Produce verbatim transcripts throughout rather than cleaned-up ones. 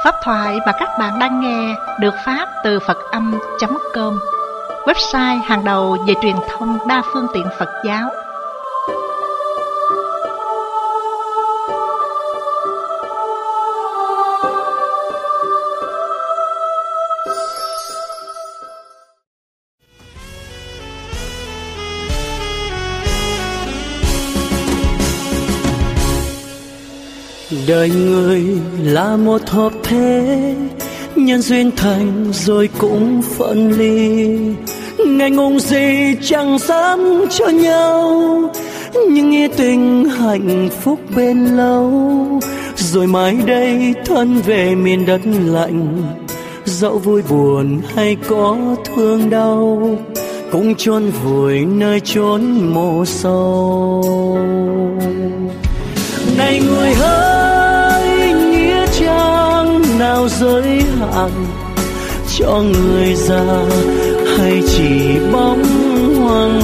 Pháp thoại mà các bạn đang nghe được phát từ Phật Âm chấm com, website hàng đầu về truyền thông đa phương tiện Phật giáo. Đời người là một hợp thế, nhân duyên thành rồi cũng phân ly. Ngày ngùng gì chẳng dám cho nhau, nhưng nghĩa tình hạnh phúc bên lâu. Rồi mai đây thân về miền đất lạnh, dẫu vui buồn hay có thương đau, cũng chôn vùi nơi chốn mồ sâu. Này người hỡi, nghĩa trang nào giới hạn cho người già, hay chỉ bóng hoàng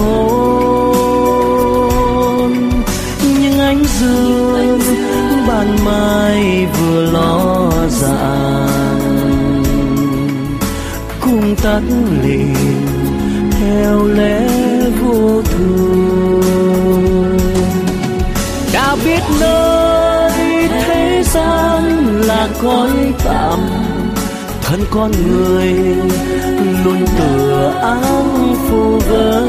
hôn? Nhưng ánh dương ban mai vừa ló dạng, cùng tắt lịm theo lẽ vô thường. Đã biết nơi thế gian là cõi tạm, thân con người luôn tựa áng phù vân.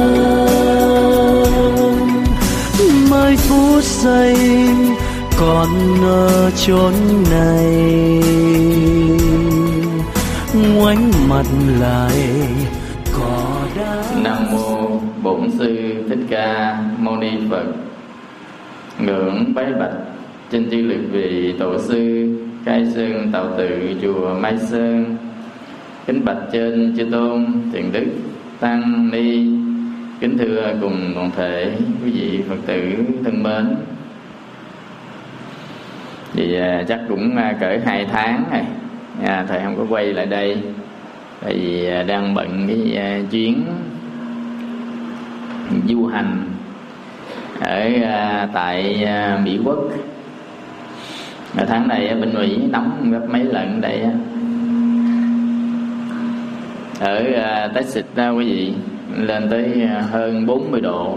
Mấy phút giây còn ở chốn này, ngoảnh mặt lại có đã. Nam mô Bổn Sư Thích Ca Mâu Ni Phật. Ngưỡng bái bạch trên chư liệt vị tổ sư Khai Sơn Tạo Tự chùa Mai Sơn. Kính bạch trên chư tôn thiền đức tăng ni. Kính thưa cùng toàn thể quý vị Phật tử thân mến. Vì à, chắc cũng à, cỡ hai tháng này à, thầy không có quay lại đây, tại vì à, đang bận cái à, chuyến du hành ở à, tại à, Mỹ Quốc. Ở tháng này ở bên Mỹ nóng gấp mấy lần đây á. Ở à, Texas đó quý vị, lên tới à, hơn bốn mươi độ.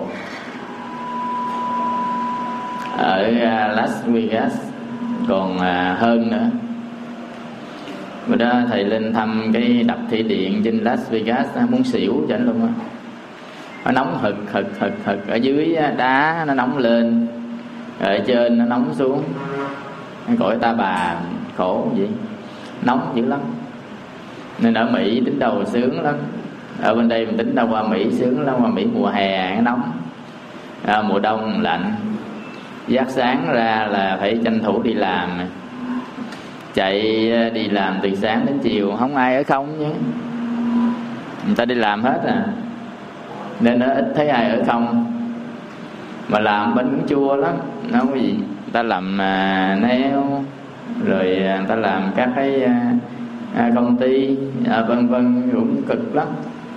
Ở à, Las Vegas còn à, hơn nữa. Bữa đó thầy lên thăm cái đập thủy điện trên Las Vegas, muốn xỉu cho anh luôn á. Nó nóng hực hực hực hực, ở dưới đá nó nóng lên, ở trên nó nóng xuống. Cõi ta bà khổ vậy, nóng dữ lắm. Nên ở Mỹ tính đầu sướng lắm. Ở bên đây mình tính đâu qua Mỹ sướng lắm. Qua Mỹ mùa hè nó nóng, à, mùa đông lạnh. Giấc sáng ra là phải tranh thủ đi làm, chạy đi làm từ sáng đến chiều, không ai ở không nhé. Người ta đi làm hết à, nên nó ít thấy ai ở không. Mà làm bánh cũng chua lắm, nó có gì. Người ta làm à, neo, rồi người ta làm các cái à, công ty à, vân vân, cũng cực lắm.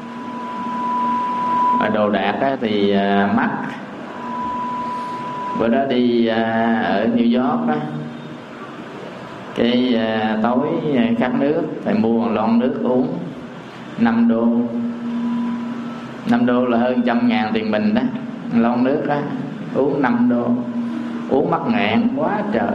Và đồ đạc á, thì à, mắc. Bữa đó đi à, ở New York á, cái à, tối khát nước, thầy mua một lon nước uống năm đô. Năm đô là hơn trăm ngàn tiền mình đó. Lon nước đó uống năm đô, uống mắc nghẹn quá trời.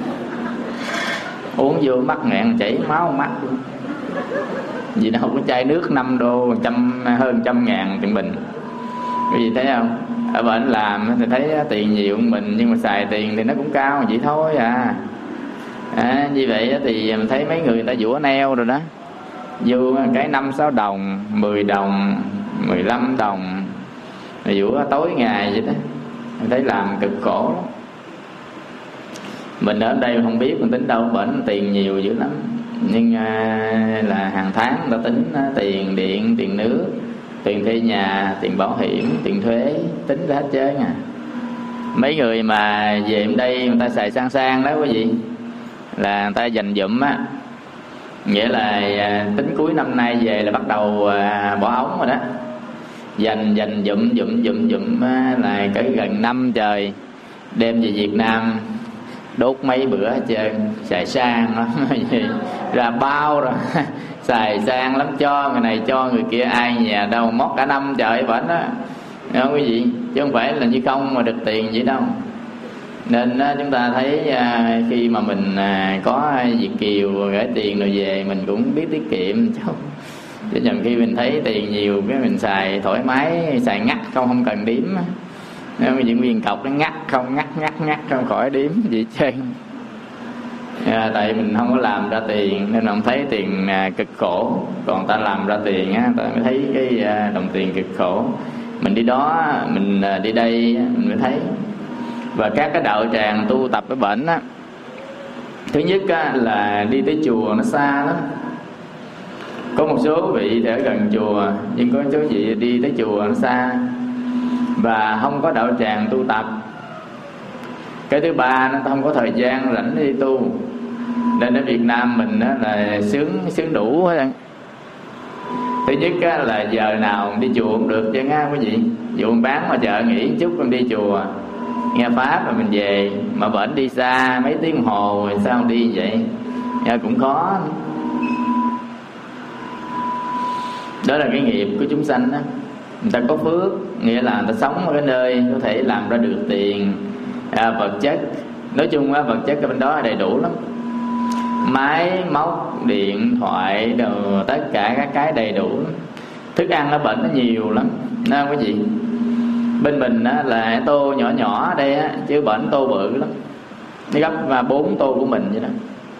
Uống vô mắc nghẹn chảy máu mắt luôn. Vì đâu có chai nước năm đô, trăm, hơn trăm ngàn tiền mình. Cái gì thấy không? Ở bên làm thì thấy tiền nhiều hơn mình, nhưng mà xài tiền thì nó cũng cao vậy thôi à. À, như vậy thì mình thấy mấy người, người ta vũa neo rồi đó, vô cái năm sáu đồng, mười đồng, mười lăm đồng, vũa tối ngày vậy đó. Mình thấy làm cực khổ lắm. Mình ở đây không biết mình tính đâu, bệnh tiền nhiều dữ lắm. Nhưng à, là hàng tháng người ta tính à, tiền điện, tiền nước, tiền thuê nhà, tiền bảo hiểm, tiền thuế, tính ra hết trơn à. Mấy người mà về đây người ta xài sang sang đó quý vị, là người ta dành dụm á. Nghĩa là à, tính cuối năm nay về là bắt đầu à, bỏ ống rồi đó. Dành dành dụm dụm dụm dụm á, là cỡ gần năm trời đem về Việt Nam đốt mấy bữa hết trơn, xài sang lắm ra bao rồi xài sang lắm, cho người này cho người kia, ai nhà đâu mót cả năm trời bệnh đó, hiểu không quý vị? Chứ không phải là như công mà được tiền vậy đâu. Nên á, chúng ta thấy à, khi mà mình à, có Việt kiều gửi tiền rồi về mình cũng biết tiết kiệm chứ. Chứ nhầm khi mình thấy tiền nhiều cái mình xài thoải mái, xài ngắt không không cần đếm. Nếu mà diễn viên cọc nó ngắt không, ngắt ngắt ngắt không khỏi đếm gì trơn. À, tại mình không có làm ra tiền nên không thấy tiền à, cực khổ. Còn ta làm ra tiền á, ta mới thấy cái à, đồng tiền cực khổ. Mình đi đó, mình à, đi đây mình mới thấy. Và các cái đạo tràng tu tập cái bệnh á, thứ nhất á, là đi tới chùa nó xa lắm. Có một số vị thì ở gần chùa, nhưng có số vị đi tới chùa nó xa và không có đạo tràng tu tập. Cái thứ ba, nó không có thời gian rảnh đi tu. Nên ở Việt Nam mình á, là sướng sướng đủ hết. Thứ nhất á, là giờ nào đi chùa cũng được chứ á quý vị. Dụ bán mà chợ nghỉ chút con đi chùa nghe pháp rồi mình về. Mà bển đi xa mấy tiếng hồ rồi sao đi vậy? Nha, cũng khó. Đó là cái nghiệp của chúng sanh đó. Người ta có phước, nghĩa là người ta sống ở cái nơi có thể làm ra được tiền, à, vật chất. Nói chung á, vật chất ở bên đó đầy đủ lắm. Máy móc, điện thoại, đồ, tất cả các cái đầy đủ. Thức ăn ở bển nó nhiều lắm. Nên quý vị, bên mình á, là tô nhỏ nhỏ ở đây á, chứ bển tô bự lắm. Nó gấp bốn tô của mình vậy đó.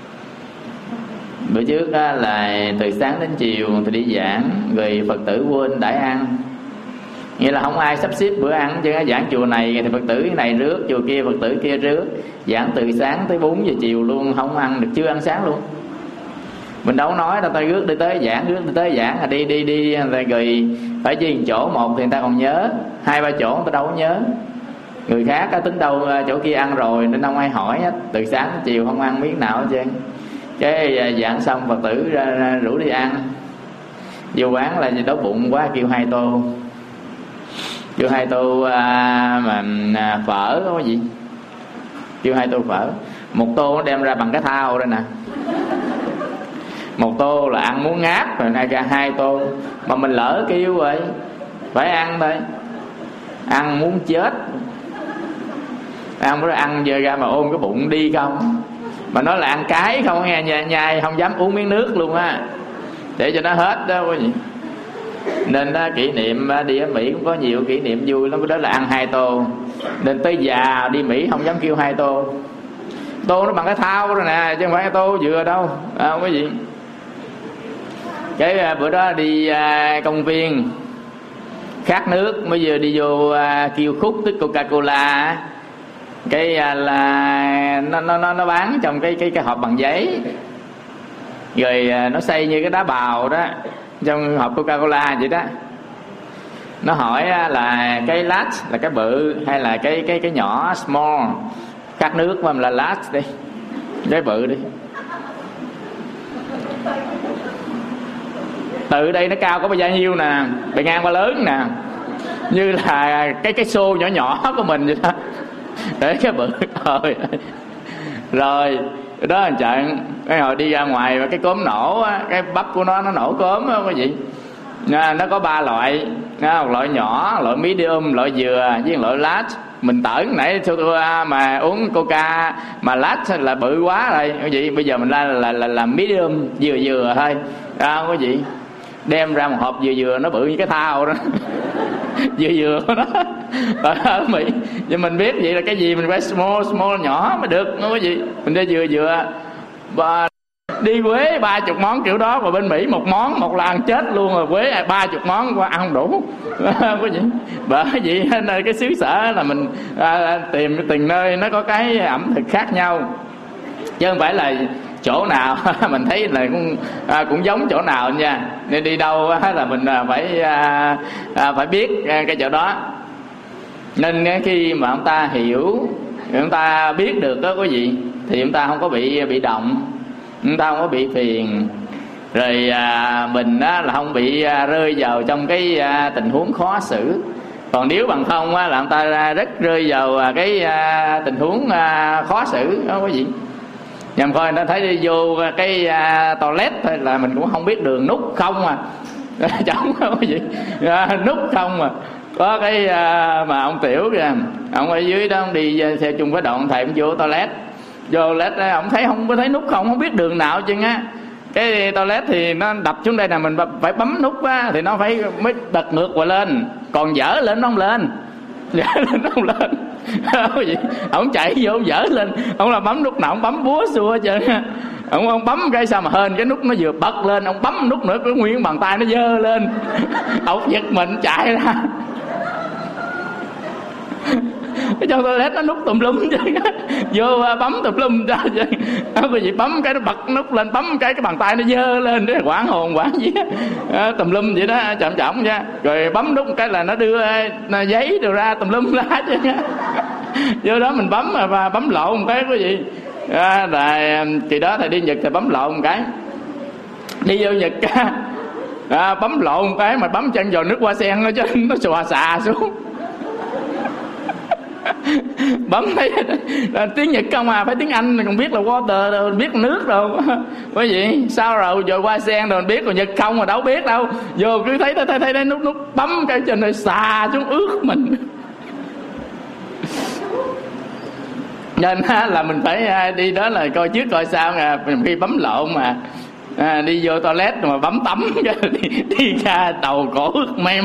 Bữa trước á, là từ sáng đến chiều thì đi giảng, rồi Phật tử quên đãi ăn. Nghĩa là không ai sắp xếp bữa ăn chứ. Giảng chùa này thì Phật tử này rước, chùa kia Phật tử kia rước. Giảng từ sáng tới bốn giờ chiều luôn, không ăn được, chưa ăn sáng luôn. Mình đâu nói đâu, ta rước đi tới giảng, rước đi tới giảng, là đi đi đi rồi phải chỉ chỗ một thì người ta còn nhớ, hai ba chỗ người ta đâu có nhớ. Người khác á, tính đâu chỗ kia ăn rồi nên không ai hỏi hết. Từ sáng đến chiều không ăn miếng nào hết trơn. Cái giảng xong Phật tử ra, ra rủ đi ăn. Vô quán là đói bụng quá kêu hai tô. Kêu hai tô à, mà à, phở có gì? Kêu hai tô phở. Một tô nó đem ra bằng cái thao đây nè. Một tô là ăn muốn ngáp rồi, nay ra hai tô. Mà mình lỡ kêu rồi phải ăn thôi. Ăn muốn chết. Ăn mới ăn giờ ra mà ôm cái bụng đi không. Mà nói là ăn cái không nghe, nhai, nhai không dám uống miếng nước luôn á, để cho nó hết đó quý vị. Nên đó, kỷ niệm đi ở Mỹ cũng có nhiều kỷ niệm vui lắm. Đó là ăn hai tô. Nên tới già đi Mỹ không dám kêu hai tô. Tô nó bằng cái thao rồi nè, chứ không phải tô dừa đâu à, quý vị. Cái bữa đó đi à, công viên khát nước, mới vừa đi vô à, kêu khúc tức Coca-Cola. Cái à, là nó nó nó bán trong cái cái cái hộp bằng giấy, rồi à, nó xây như cái đá bào đó trong hộp Coca-Cola vậy đó. Nó hỏi à, là cái large là cái bự hay là cái cái cái nhỏ small. Khát nước mà là large đi, cái bự đi. Từ đây nó cao có bao nhiêu nè, bề ngang qua lớn nè, như là cái cái xô nhỏ nhỏ của mình vậy đó. Để cái bự thôi. Rồi đó là trận. Cái hồi đi ra ngoài và cái cốm nổ á, cái bắp của nó nó nổ cốm á quý vị. Nó có ba loại, một loại nhỏ, loại medium, loại dừa với loại large. Mình tưởng nãy mà uống coca mà large là bự quá rồi quý vị. Bây giờ mình ra là là, là, là medium, dừa dừa thôi à, quý vị. Đem ra một hộp dừa dừa nó bự như cái thao đó. Dừa dừa đó ở Mỹ. Nhưng mình biết vậy là cái gì mình phải small small nhỏ mới được nó quý vị. Mình đi dừa dừa và đi Quế ba chục món kiểu đó, và bên Mỹ một món một là ăn chết luôn rồi. Quế ba chục món qua ăn không đủ quý vị. Bởi vậy nên cái xứ sở là mình à, tìm từng nơi nó có cái ẩm thực khác nhau, chứ không phải là chỗ nào mình thấy là cũng à, cũng giống chỗ nào nha. Nên đi đâu là mình phải à, à, phải biết cái chỗ đó. Nên khi mà chúng ta hiểu, chúng ta biết được đó quý vị, thì chúng ta không có bị bị động, chúng ta không có bị phiền. Rồi à, mình á, là không bị à, rơi vào trong cái à, tình huống khó xử. Còn nếu bằng không á, là người ta rất rơi vào cái à, tình huống à, khó xử, không có gì. Nhằm coi người ta thấy đi vô cái à, toilet thôi là mình cũng không biết đường nút không à. Chẳng có gì à, nút không à. Có cái à, mà ông Tiểu kìa, ông ở dưới đó ông đi xe chung với đoạn thầy, ông vô toilet, vô toilet đó, ông thấy không có thấy nút không, không biết đường nào chứ á. Cái toilet thì nó đập xuống đây là mình phải bấm nút á, thì nó phải mới bật ngược qua lên, còn dở lên nó không lên, dở lên nó không lên. Ông chạy vô ông dở lên, ông là bấm nút nào ông bấm búa xua chứ. Ông, ông bấm cái sao mà hên cái nút nó vừa bật lên, ông bấm nút nữa cái nguyên bàn tay nó dơ lên. Ông giật mình chạy ra. Cái trong toilet nó nút tùm lum chứ. Vô bấm tùm lum ra chứ. Cái gì bấm cái nó bật nút lên, bấm cái cái bàn tay nó dơ lên, để quảng hồn quảng gì á, tùm lum vậy đó, chậm chậm nha. Rồi bấm nút cái là nó đưa giấy rồi ra tùm lum ra chứ. Vô đó mình bấm mà bấm lộn một cái cái gì. À, rồi kỳ đó thầy đi Nhật thì bấm lộn một cái, đi vô Nhật à, bấm lộn một cái mà bấm chân vào nước hoa sen nó chứ nó xòa xà xuống. Bấm thấy tiếng Nhật không à, phải tiếng Anh còn biết là water đâu, biết nước đâu. Cái gì sao rồi rồi hoa sen rồi biết, còn Nhật không mà đâu biết đâu. Vô cứ thấy thấy thấy, thấy nút nút bấm cái trên này xà xuống ướt mình. Nên là mình phải đi đó là coi trước coi sao nè, khi bấm lộn mà à, đi vô toilet mà bấm tắm đi, đi ra đầu cổ ướt mem.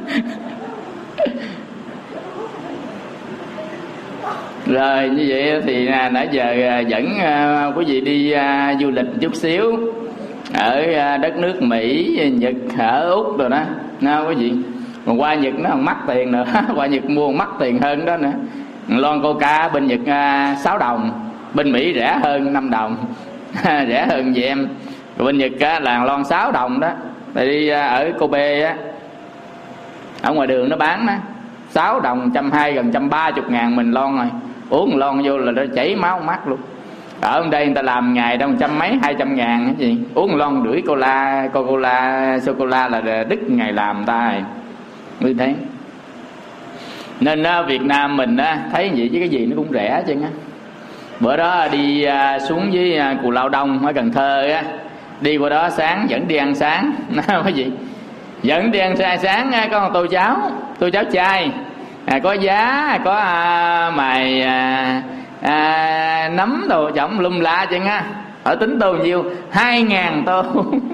Rồi như vậy thì à, nãy giờ dẫn à, quý vị đi à, du lịch chút xíu ở à, đất nước Mỹ, Nhật, ở Úc rồi đó, nào quý vị. Còn qua Nhật nó còn mắc tiền nữa, qua Nhật mua mắc tiền hơn đó nữa. Lon Coca bên Nhật à, sáu đồng, bên Mỹ rẻ hơn năm đồng, rẻ hơn vậy em. Rồi bên Nhật á, là lon sáu đồng đó. Tại đi à, ở Kobe á, ở ngoài đường nó bán đó, sáu đồng, trăm hai gần trăm ba chục ngàn mình lon rồi. Uống một lon vô là nó chảy máu mắt luôn. Ở đây người ta làm ngày đâu trăm mấy hai trăm ngàn cái gì, uống một lon rưỡi cola, coca-cola, sô cô la là đứt ngày làm ta rồi. Như thế nên á, Việt Nam mình á, thấy vậy chứ cái gì nó cũng rẻ chứ á. Bữa đó đi à, xuống với à, Cù Lao Đông ở Cần Thơ á, đi qua đó sáng dẫn đi ăn sáng. Cái gì dẫn đi ăn sáng, sáng có một tô cháo, tô cháo chay à, có giá, có à, mày à, à, nấm đồ trọng lum la chứ á. Ở tính tô nhiêu? Hai ngàn tô.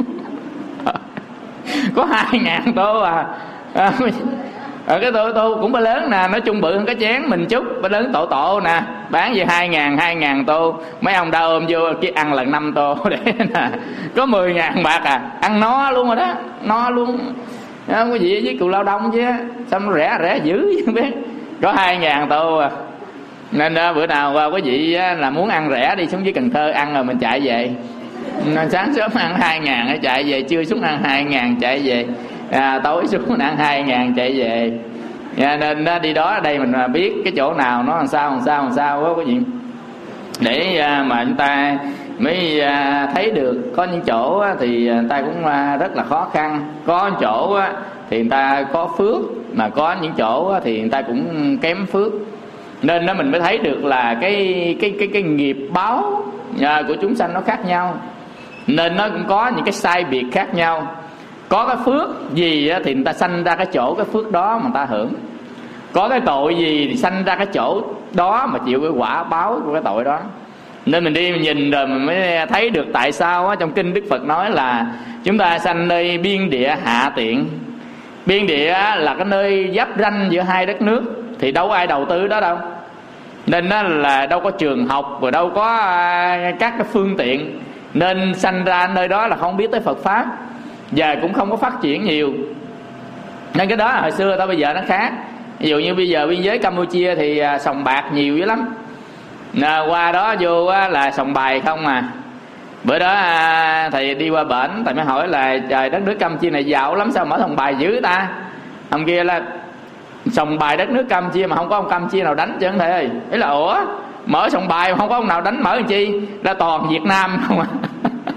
Có hai ngàn tô à, à ở cái tô tô cũng ba lớn nè, nói chung bự hơn cái chén mình chút, ba lớn tổ tổ nè, bán về hai ngàn hai ngàn tô. Mấy ông đau ôm vô kia ăn lần năm tô để nè, có mười ngàn bạc à, ăn no luôn rồi đó, no luôn. Không có gì với Cù Lao Đông chứ, sao nó rẻ rẻ dữ chứ biết, có hai ngàn tô à. Nên đó, bữa nào qua quý vị á, là muốn ăn rẻ đi xuống dưới Cần Thơ ăn rồi mình chạy về. Nên sáng sớm ăn hai ngàn chạy về, trưa xuống ăn hai ngàn chạy về, à, tối xuống ăn hai ngàn chạy về. À, nên đó, đi đó ở đây mình biết cái chỗ nào nó làm sao làm sao làm sao đó quý vị, để à, mà chúng ta mới à, thấy được. Có những chỗ á, thì người ta cũng à, rất là khó khăn, có chỗ á, thì người ta có phước, mà có những chỗ á, thì người ta cũng kém phước. Nên đó mình mới thấy được là cái cái cái cái nghiệp báo à, của chúng sanh nó khác nhau, nên nó cũng có những cái sai biệt khác nhau. Có cái phước gì á, thì người ta sanh ra cái chỗ cái phước đó mà người ta hưởng. Có cái tội gì thì sanh ra cái chỗ đó mà chịu cái quả báo của cái tội đó. Nên mình đi mình nhìn rồi mình mới thấy được tại sao á, trong kinh Đức Phật nói là chúng ta sanh nơi biên địa hạ tiện. Biên địa là cái nơi giáp ranh giữa hai đất nước, thì đâu có ai đầu tư đó đâu. Nên đó là đâu có trường học, rồi đâu có các cái phương tiện, nên sanh ra nơi đó là không biết tới Phật Pháp, và cũng không có phát triển nhiều. Nên cái đó là hồi xưa, tới bây giờ nó khác. Ví dụ như bây giờ biên giới Campuchia thì sòng bạc nhiều dữ lắm, à, qua đó vô là sòng bài không à. Bữa đó thầy đi qua bển, thầy mới hỏi là trời, đất nước Campuchia này giàu lắm sao mở sòng bài dữ ta. Ông kia là sòng bài đất nước Campuchia mà không có ông Campuchia nào đánh chứ thầy ơi. Ý là ủa, mở sòng bài mà không có ông nào đánh, mở làm chi? Là toàn Việt Nam không à.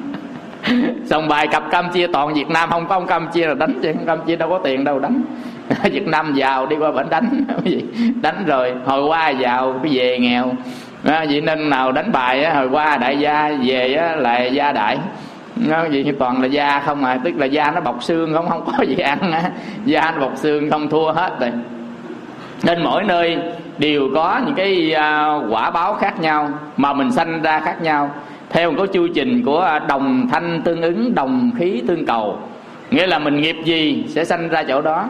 Sòng bài cặp Campuchia toàn Việt Nam, không có ông Campuchia nào đánh chứ. Campuchia đâu có tiền đâu đánh. Việt Nam giàu đi qua bển đánh đánh rồi hồi qua giàu cái về nghèo. À, vậy nên nào đánh bài á, hồi qua đại gia về á, là gia đại, nó gì toàn là da không à, tức là da nó bọc xương không không có gì ăn á, da nó bọc xương không, thua hết rồi. Nên mỗi nơi đều có những cái uh, quả báo khác nhau mà mình sanh ra khác nhau theo một cái chu trình của đồng thanh tương ứng, đồng khí tương cầu, nghĩa là mình nghiệp gì sẽ sanh ra chỗ đó.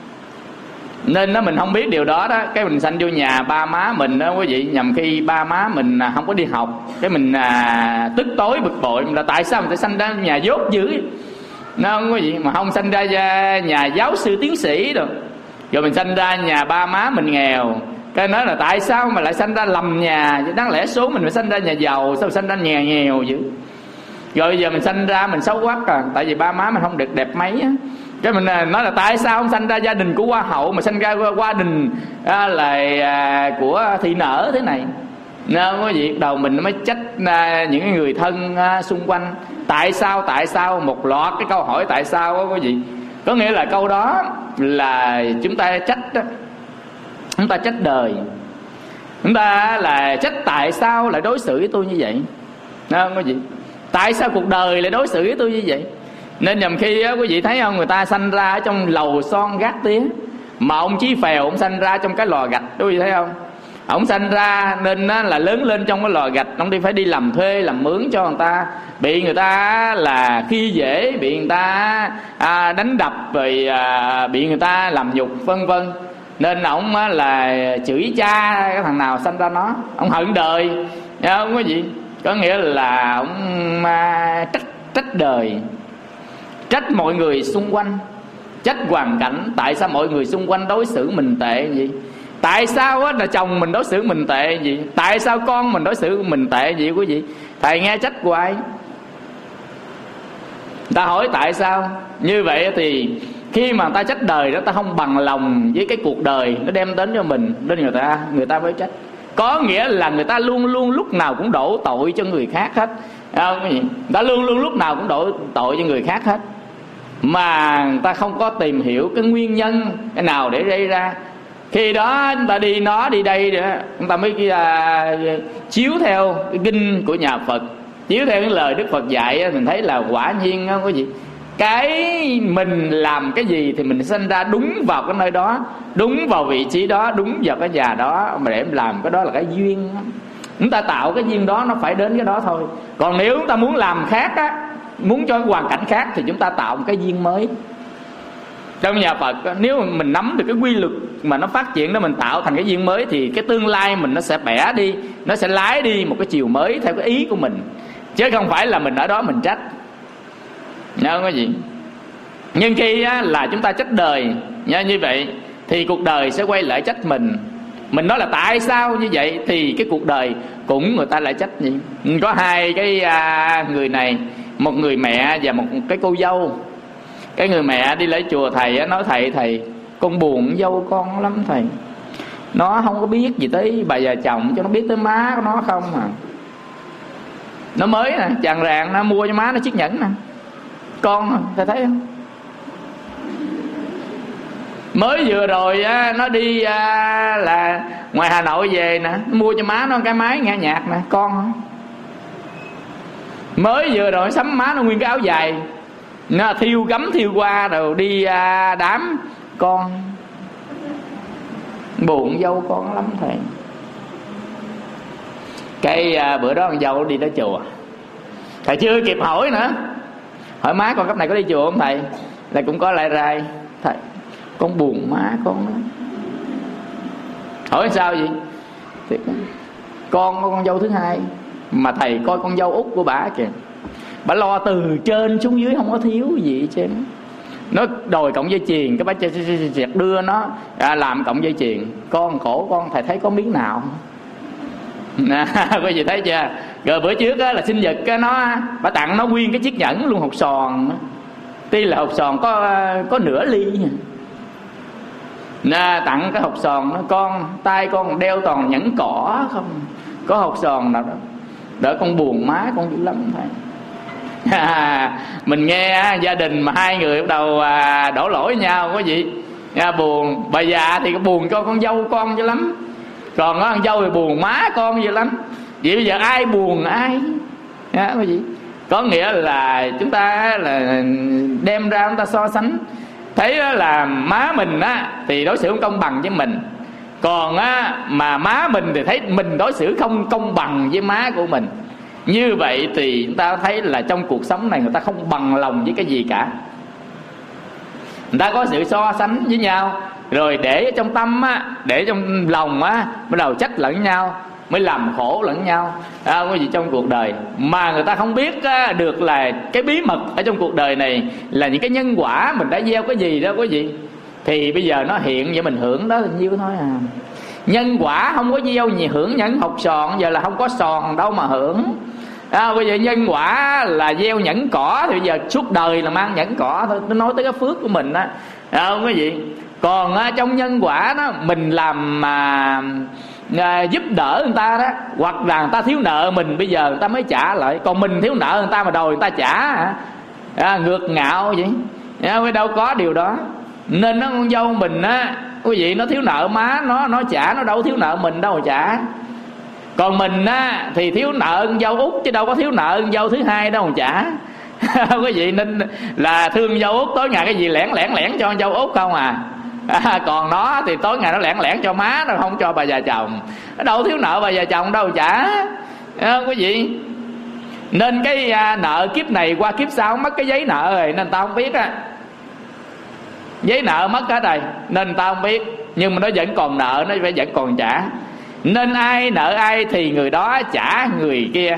Nên nó mình không biết điều đó đó, cái mình sanh vô nhà ba má mình đó quý vị, nhằm khi ba má mình không có đi học, cái mình à, tức tối bực bội là tại sao mình phải sanh ra nhà dốt dữ, nó không quý vị, mà không sanh ra nhà giáo sư tiến sĩ rồi. Rồi mình sanh ra nhà ba má mình nghèo, cái nói là tại sao mà lại sanh ra lầm nhà, đáng lẽ số mình phải sanh ra nhà giàu, sao sanh ra nhà nghèo dữ. Rồi giờ mình sanh ra mình xấu quá à, tại vì ba má mình không được đẹp mấy á. Cái mình nói là tại sao không sanh ra gia đình của hoa hậu mà sanh ra gia đình à, là à, của thị nở thế này. Nên quý vị đầu mình mới trách à, những cái người thân à, xung quanh. Tại sao tại sao một loạt cái câu hỏi tại sao đó quý vị. Có nghĩa là câu đó là chúng ta trách đó, chúng ta trách đời, chúng ta là trách tại sao lại đối xử với tôi như vậy. Đúng không quý vị? Tại sao cuộc đời lại đối xử với tôi như vậy? Nên nhầm khi á, quý vị thấy không, người ta sanh ra ở trong lầu son gác tía, mà ông Chí Phèo ông sanh ra trong cái lò gạch, quý vị thấy không? Ông sanh ra nên á, là lớn lên trong cái lò gạch, ông đi phải đi làm thuê làm mướn cho người ta, bị người ta là khi dễ, bị người ta à, đánh đập, rồi à, bị người ta làm nhục vân vân. Nên ông á, là chửi cha cái thằng nào sanh ra nó, ông hận đời, thấy không quý vị? Có nghĩa là ông à, trách trách đời, trách mọi người xung quanh, trách hoàn cảnh. Tại sao mọi người xung quanh đối xử mình tệ gì? Tại sao á, là chồng mình đối xử mình tệ gì? Tại sao con mình đối xử mình tệ gì quý vị? Thầy nghe trách hoài. Ta hỏi tại sao? Như vậy thì khi mà ta trách đời đó, ta không bằng lòng với cái cuộc đời nó đem đến cho mình, nên người ta người ta mới trách. Có nghĩa là người ta luôn luôn lúc nào cũng đổ tội cho người khác hết. Không, người ta luôn luôn lúc nào cũng đổ tội cho người khác hết, mà người ta không có tìm hiểu cái nguyên nhân cái nào để gây ra. Khi đó chúng ta đi nó đi đây nữa, chúng ta mới uh, chiếu theo cái kinh của nhà Phật, chiếu theo cái lời Đức Phật dạy, mình thấy là quả nhiên không có gì. Cái mình làm cái gì thì mình sinh ra đúng vào cái nơi đó, đúng vào vị trí đó, đúng vào cái nhà đó, mà để em làm cái đó là cái duyên. Chúng ta tạo cái duyên đó nó phải đến cái đó thôi. Còn nếu chúng ta muốn làm khác á, muốn cho hoàn cảnh khác thì chúng ta tạo một cái duyên mới. Trong nhà Phật, nếu mà mình nắm được cái quy luật mà nó phát triển đó, mình tạo thành cái duyên mới, thì cái tương lai mình nó sẽ bẻ đi, nó sẽ lái đi một cái chiều mới theo cái ý của mình, chứ không phải là mình ở đó mình trách. Nhớ không có gì. Nhưng khi á, là chúng ta trách đời nha, như vậy thì cuộc đời sẽ quay lại trách mình. Mình nói là tại sao như vậy thì cái cuộc đời cũng người ta lại trách gì. Có hai cái à, người này, một người mẹ và một cái cô dâu. Cái người mẹ đi lễ chùa, thầy á, nói thầy thầy con buồn dâu con lắm thầy, nó không có biết gì tới bà già chồng, cho nó biết tới má của nó không à. Nó mới nè, chàng ràng nó mua cho má nó chiếc nhẫn nè, con thầy thấy không? Mới vừa rồi á, nó đi á, là ngoài Hà Nội về nè, mua cho má nó cái máy nghe nhạc nè, con. Mới vừa rồi sắm má nó nguyên cái áo dài, nó thiêu gấm thiêu qua rồi đi à, đám, con. Buồn dâu con lắm thầy. Cái à, bữa đó con dâu đi tới chùa, thầy chưa kịp hỏi nữa, hỏi má con cấp này có đi chùa không thầy, là cũng có lại rai thầy con buồn má con đó. Hỏi sao vậy? Thì con con dâu thứ hai, mà thầy coi con dâu út của bả kìa, bà lo từ trên xuống dưới không có thiếu gì hết trơn. Nó đòi cộng dây chuyền, cái bác đưa nó à, làm cộng dây chuyền. Con khổ con, thầy thấy có miếng nào nè, quý vị thấy chưa? Rồi bữa trước á, là sinh nhật cái nó, bà tặng nó nguyên cái chiếc nhẫn luôn, hột sòn. Tuy là hột sòn có có nửa ly nè, tặng cái hột sòn nó, con tay con đeo toàn nhẫn cỏ không, có hột sòn nào đó. Đỡ con buồn má con dữ lắm thầy. À, mình nghe gia đình mà hai người bắt đầu à, đổ lỗi nhau, có gì à, buồn bà già thì buồn cho con dâu con dữ lắm, còn con dâu thì buồn má con dữ lắm. Vậy bây giờ ai buồn ai à, cái gì? Có nghĩa là chúng ta là đem ra chúng ta so sánh, thấy là má mình á thì đối xử không công bằng với mình, còn á mà má mình thì thấy mình đối xử không công bằng với má của mình. Như vậy thì chúng ta thấy là trong cuộc sống này người ta không bằng lòng với cái gì cả. Người ta có sự so sánh với nhau, rồi để trong tâm á, để trong lòng á, bắt đầu trách lẫn nhau, mới làm khổ lẫn nhau. À, cái gì trong cuộc đời mà người ta không biết á, được là cái bí mật ở trong cuộc đời này là những cái nhân quả mình đã gieo cái gì đó, có gì thì bây giờ nó hiện vậy mình hưởng đó nhiêu thôi à. Nhân quả không có gieo gì hưởng nhẫn học sòn, giờ là không có sòn đâu mà hưởng. À, bây giờ nhân quả là gieo nhẫn cỏ thì bây giờ suốt đời là mang nhẫn cỏ thôi. Tôi nói tới cái phước của mình á, à, không có gì. Còn á, trong nhân quả đó mình làm mà à, giúp đỡ người ta đó, hoặc là người ta thiếu nợ mình bây giờ người ta mới trả lại, còn mình thiếu nợ người ta mà đòi người ta trả hả? À, ngược ngạo vậy à, đâu có điều đó. Nên nó con dâu mình á, quý vị, nó thiếu nợ má nó nó trả, nó đâu thiếu nợ mình đâu mà trả. Còn mình á thì thiếu nợ con dâu út chứ đâu có thiếu nợ con dâu thứ hai đâu mà trả. Quý vị, nên là thương dâu út tối ngày cái gì lẻn lẻn lẻn cho con dâu út không à. À, còn nó thì tối ngày nó lẻn lẻn cho má, nó không cho bà già chồng. Nó đâu thiếu nợ bà già chồng đâu mà trả à, quý vị. Nên cái à, nợ kiếp này qua kiếp sau mất cái giấy nợ rồi nên tao không biết á. Giấy nợ mất hết rồi nên tao không biết, nhưng mà nó vẫn còn nợ, nó phải vẫn còn trả. Nên ai nợ ai thì người đó trả người kia,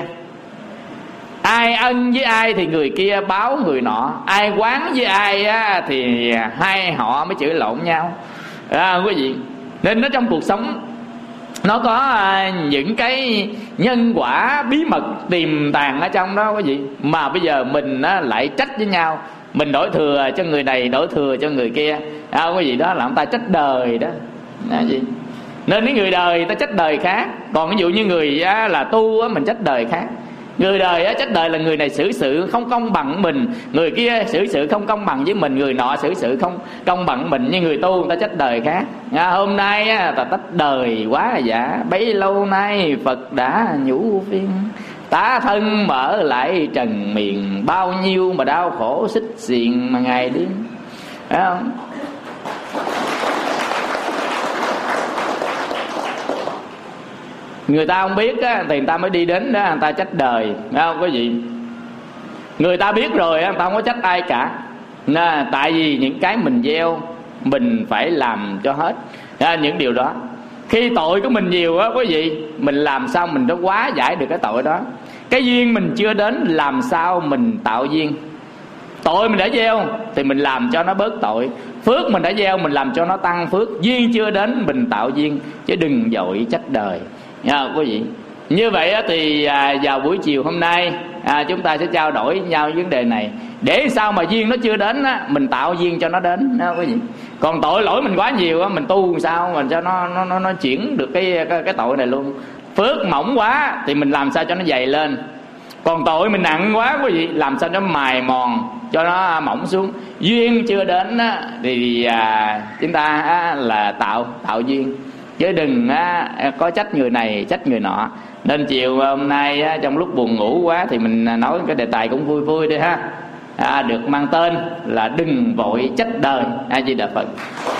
ai ân với ai thì người kia báo người nọ, ai oán với ai á, thì hai họ mới chửi lộn nhau à, quý vị. Nên nó trong cuộc sống nó có à, những cái nhân quả bí mật tiềm tàng ở trong đó quý vị. Mà bây giờ mình á, lại trách với nhau, mình đổi thừa cho người này, đổi thừa cho người kia à, quý vị. Đó là người ta trách đời đó à, gì. Nên cái người đời người ta trách đời khác, còn ví dụ như người á, là tu á, mình trách đời khác. Người đời á, trách đời là người này xử sự không công bằng mình, người kia xử sự không công bằng với mình, người nọ xử sự không công bằng mình. Nhưng người tu người ta trách đời khác à, hôm nay á, ta trách đời quá giả, bấy lâu nay Phật đã nhủ phiên, tá thân mở lại trần miền, bao nhiêu mà đau khổ xích xiềng mà ngày đêm. Phải không? Người ta không biết á, thì người ta mới đi đến đó, người ta trách đời, phải không quý vị? Người ta biết rồi người ta không có trách ai cả. Nên, tại vì những cái mình gieo mình phải làm cho hết à, những điều đó. Khi tội của mình nhiều á quý vị, mình làm sao mình nó hóa giải được cái tội đó. Cái duyên mình chưa đến, làm sao mình tạo duyên. Tội mình đã gieo thì mình làm cho nó bớt tội, phước mình đã gieo mình làm cho nó tăng phước. Duyên chưa đến mình tạo duyên, chứ đừng vội trách đời nha quý vị. Như vậy thì à, vào buổi chiều hôm nay à, chúng ta sẽ trao đổi với nhau vấn đề này, để sao mà duyên nó chưa đến á, mình tạo duyên cho nó đến nha quý vị. Còn tội lỗi mình quá nhiều á, mình tu sao mình cho nó nó nó, nó chuyển được cái, cái cái tội này luôn. Phước mỏng quá thì mình làm sao cho nó dày lên, còn tội mình nặng quá quý vị, làm sao nó mài mòn cho nó mỏng xuống. Duyên chưa đến á, thì à, chúng ta á, là tạo tạo duyên, chứ đừng á, có trách người này trách người nọ. Nên chiều hôm nay á, trong lúc buồn ngủ quá thì mình nói cái đề tài cũng vui vui đi ha à, được mang tên là đừng vội trách đời. A Di Đà Phật.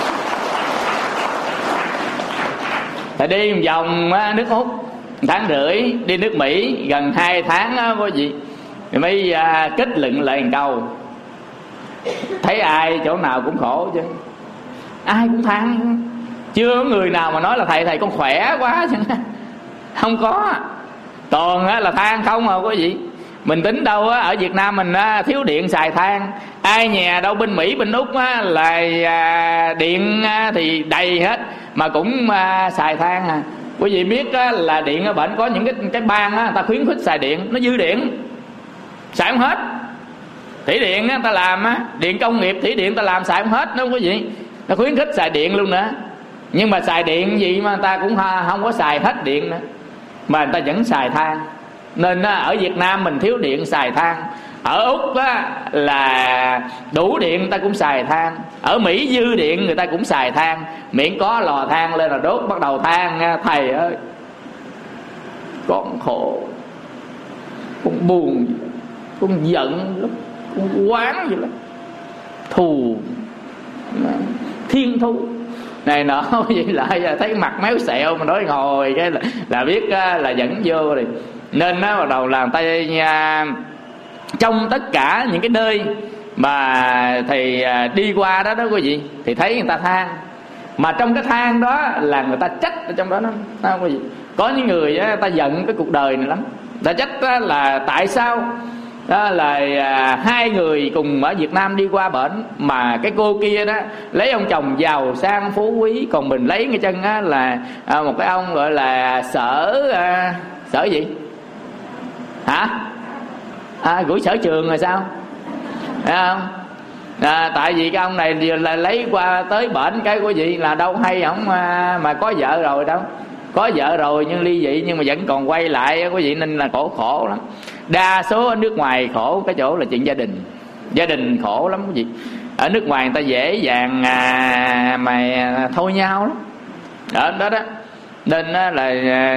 Thầy đi một vòng á, nước Úc tháng rưỡi, đi nước Mỹ gần hai tháng á quý vị, thì mới à, kết luận lại một câu, thấy ai chỗ nào cũng khổ chứ, ai cũng than, chưa có người nào mà nói là thầy thầy con khỏe quá chứ. Không có, toàn á, là than không à quý vị. Mình tính đâu á, ở Việt Nam mình á, thiếu điện xài than, ai nhà đâu bên Mỹ bên Úc á, là à, điện á, thì đầy hết mà cũng à, xài than à. Quý vị biết á, là điện ở bệnh có những cái cái bang á, người ta khuyến khích xài điện, nó dư điện xài không hết. Thủy điện á, người ta làm á, điện công nghiệp thủy điện người ta làm xài không hết đâu quý vị, nó khuyến khích xài điện luôn nữa. Nhưng mà xài điện gì mà người ta cũng không có xài hết điện nữa, mà người ta vẫn xài than. Nên á, ở Việt Nam mình thiếu điện xài than, Ở Úc á, là đủ điện người ta cũng xài than. Ở Mỹ dư điện người ta cũng xài than. Miễn có lò than lên là đốt bắt đầu than. Thầy ơi, con khổ, con buồn, con giận lắm, con oán vậy lắm, thù thiên thu này nọ. Vậy lại thấy mặt méo xẹo mà nói ngồi cái là, là biết là dẫn vô rồi. Nên nó bắt đầu làm tay nha. Trong tất cả những cái nơi mà thầy đi qua đó đó quý vị, thì thấy người ta than. Mà trong cái than đó là người ta trách ở trong đó đó quý vị. Có những người á, ta giận cái cuộc đời này lắm. Ta trách á, là tại sao đó là à, hai người cùng ở Việt Nam đi qua bển, mà cái cô kia đó lấy ông chồng giàu sang phú quý, còn mình lấy cái chân á, là à, một cái ông gọi là sở à, sở gì hả à, gửi sở trường rồi sao, thấy không? À, tại vì cái ông này là lấy qua tới bển cái quý vị là đâu hay ổng à, mà có vợ rồi đâu, có vợ rồi nhưng ly dị nhưng mà vẫn còn quay lại quý vị, nên là khổ khổ lắm. Đa số ở nước ngoài khổ cái chỗ là chuyện gia đình, gia đình khổ lắm quý vị. Ở nước ngoài người ta dễ dàng à, mà thôi nhau lắm đó đó, đó. Nên là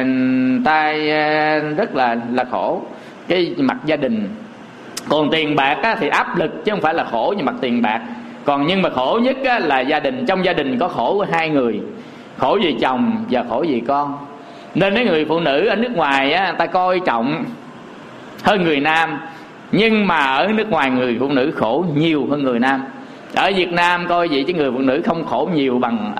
ta rất là là khổ cái mặt gia đình. Còn tiền bạc á, thì áp lực chứ không phải là khổ như mặt tiền bạc. Còn nhưng mà khổ nhất á, là gia đình. Trong gia đình có khổ của hai người, khổ vì chồng và khổ vì con. Nên mấy người phụ nữ ở nước ngoài á, ta coi trọng hơn người nam. Nhưng mà ở nước ngoài người phụ nữ khổ nhiều hơn người nam. Ở Việt Nam coi vậy chứ người phụ nữ không khổ nhiều bằng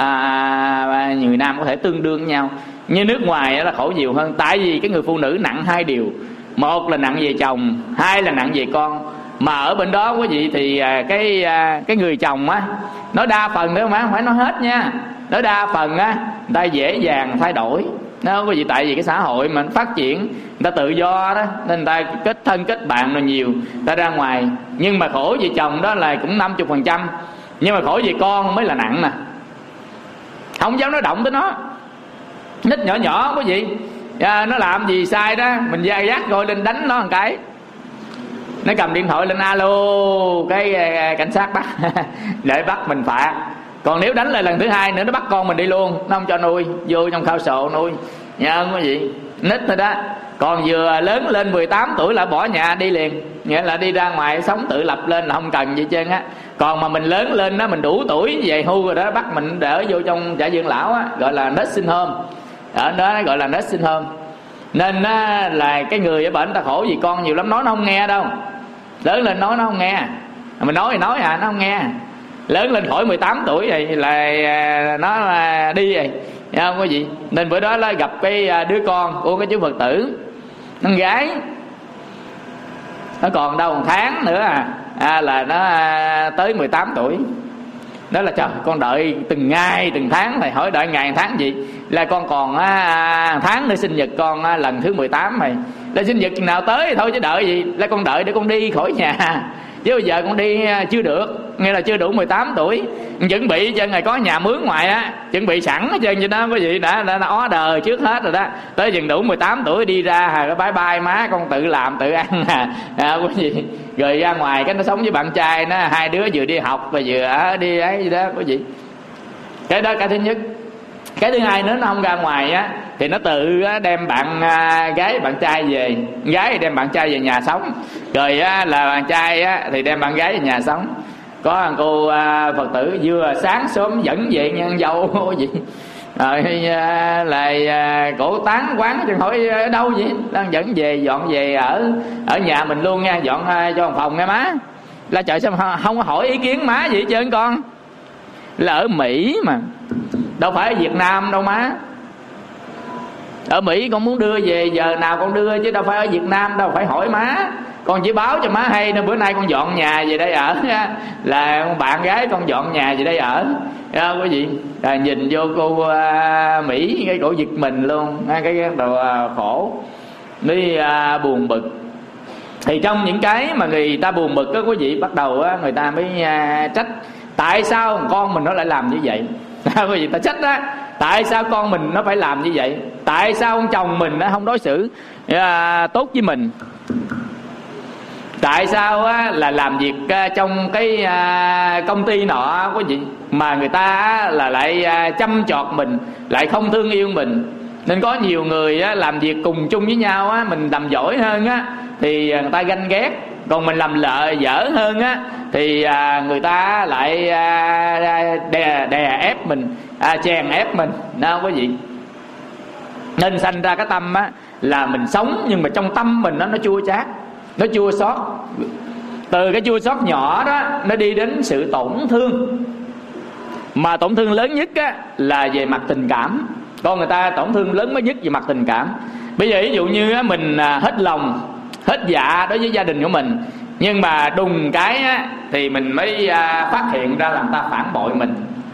à, người nam có thể tương đương với nhau. Nhưng nước ngoài là khổ nhiều hơn. Tại vì cái người phụ nữ nặng hai điều. Một là nặng về chồng, hai là nặng về con. Mà ở bên đó quý vị thì cái cái người chồng á, nói đa phần nữa mà không phải nói hết nha, nói đa phần á, người ta dễ dàng thay đổi đó quý vị. Tại vì cái xã hội mà phát triển, người ta tự do đó, nên người ta kết thân kết bạn rồi nhiều, người ta ra ngoài. Nhưng mà khổ về chồng đó là cũng năm mươi phần trăm. Nhưng mà khổ về con mới là nặng nè, không dám nói động tới nó. Nít nhỏ nhỏ quý vị à, nó làm gì sai đó, mình da gác gọi lên đánh nó một cái, nó cầm điện thoại lên alo cái cảnh sát bắt để bắt mình phạt. Còn nếu đánh lại lần thứ hai nữa nó bắt con mình đi luôn, nó không cho nuôi, vô trong khao sổ nuôi nha không quý vị. Nít thôi đó. Còn vừa lớn lên mười tám tuổi là bỏ nhà đi liền, nghĩa là đi ra ngoài sống tự lập lên là không cần gì trơn á. Còn mà mình lớn lên đó, mình đủ tuổi về hưu rồi đó, bắt mình đỡ vô trong trại dưỡng lão á, gọi là nursing home. Ở đó gọi là nursing home. Nên á, là cái người ở bệnh ta khổ vì con nhiều lắm, nói nó không nghe đâu. Lớn lên nói nó không nghe, mình nói thì nói à, nó không nghe. Lớn lên khỏi mười tám tuổi rồi là nó đi rồi, thấy không quý vị. Nên bữa đó nó gặp cái đứa con của cái chú Phật tử, con gái, nó còn đâu một tháng nữa à, à là nó tới mười tám tuổi. Đó là trời, con đợi từng ngày từng tháng. Thầy hỏi đợi ngày tháng gì, là con còn à, tháng nữa sinh nhật con à, lần thứ mười tám mày. Là sinh nhật chừng nào tới thì thôi chứ đợi gì. Là con đợi để con đi khỏi nhà, chứ bây giờ con đi chưa được, nghĩa là chưa đủ mười tám tuổi. Chuẩn bị cho ngày có nhà mướn ngoài á, chuẩn bị sẵn hết trơn vậy đó quý vị, đã, đã, đã order trước hết rồi đó. Tới chừng đủ mười tám tuổi đi ra hà, bye bye má, con tự làm tự ăn à, à quý vị. Rồi ra ngoài cái nó sống với bạn trai nó, hai đứa vừa đi học và vừa ở đi ấy gì đó quý vị. Cái đó cái thứ nhất. Cái thứ hai nữa, nó không ra ngoài á thì nó tự đem bạn gái bạn trai về, gái thì đem bạn trai về nhà sống, rồi á, là bạn trai á, thì đem bạn gái về nhà sống. Có thằng cô à, Phật tử vừa sáng sớm dẫn về nha dâu gì rồi à, lại à, cổ tán quán chứ hỏi ở đâu vậy, đang dẫn về dọn về ở ở nhà mình luôn nha, dọn à, cho phòng nghe má. Là trời sao không có hỏi ý kiến má gì hết trơn con, là ở Mỹ mà, đâu phải ở Việt Nam đâu má. Ở Mỹ con muốn đưa về giờ nào con đưa, chứ đâu phải ở Việt Nam đâu phải hỏi má. Con chỉ báo cho má hay nên bữa nay con dọn nhà về đây ở, là bạn gái con dọn nhà về đây ở. Đó, quý vị à, nhìn vô cô à, Mỹ cái cổ giật mình luôn, cái cái đồ à, khổ mới à, buồn bực. Thì trong những cái mà người ta buồn bực đó quý vị, bắt đầu á, người ta mới à, trách tại sao con mình nó lại làm như vậy. Quý vị ta trách đó, tại sao con mình nó phải làm như vậy, tại sao ông chồng mình nó không đối xử à, tốt với mình. Tại sao á, là làm việc à, trong cái à, công ty nọ có gì mà người ta á, là lại à, chăm chọt mình, lại không thương yêu mình. Nên có nhiều người á, làm việc cùng chung với nhau á, mình làm giỏi hơn á thì người ta ganh ghét, còn mình làm lợi dở hơn á thì à, người ta lại à, đè, đè ép mình, à, chèn ép mình, đâu có gì. Nên sanh ra cái tâm á là mình sống nhưng mà trong tâm mình nó nó chua chát, nó chua xót. Từ cái chua xót nhỏ đó nó đi đến sự tổn thương, mà tổn thương lớn nhất á là về mặt tình cảm. Con người ta tổn thương lớn nhất về mặt tình cảm. Bây giờ ví dụ như á, mình hết lòng hết dạ đối với gia đình của mình, nhưng mà đùng cái á, thì mình mới à, phát hiện ra là người ta phản bội mình.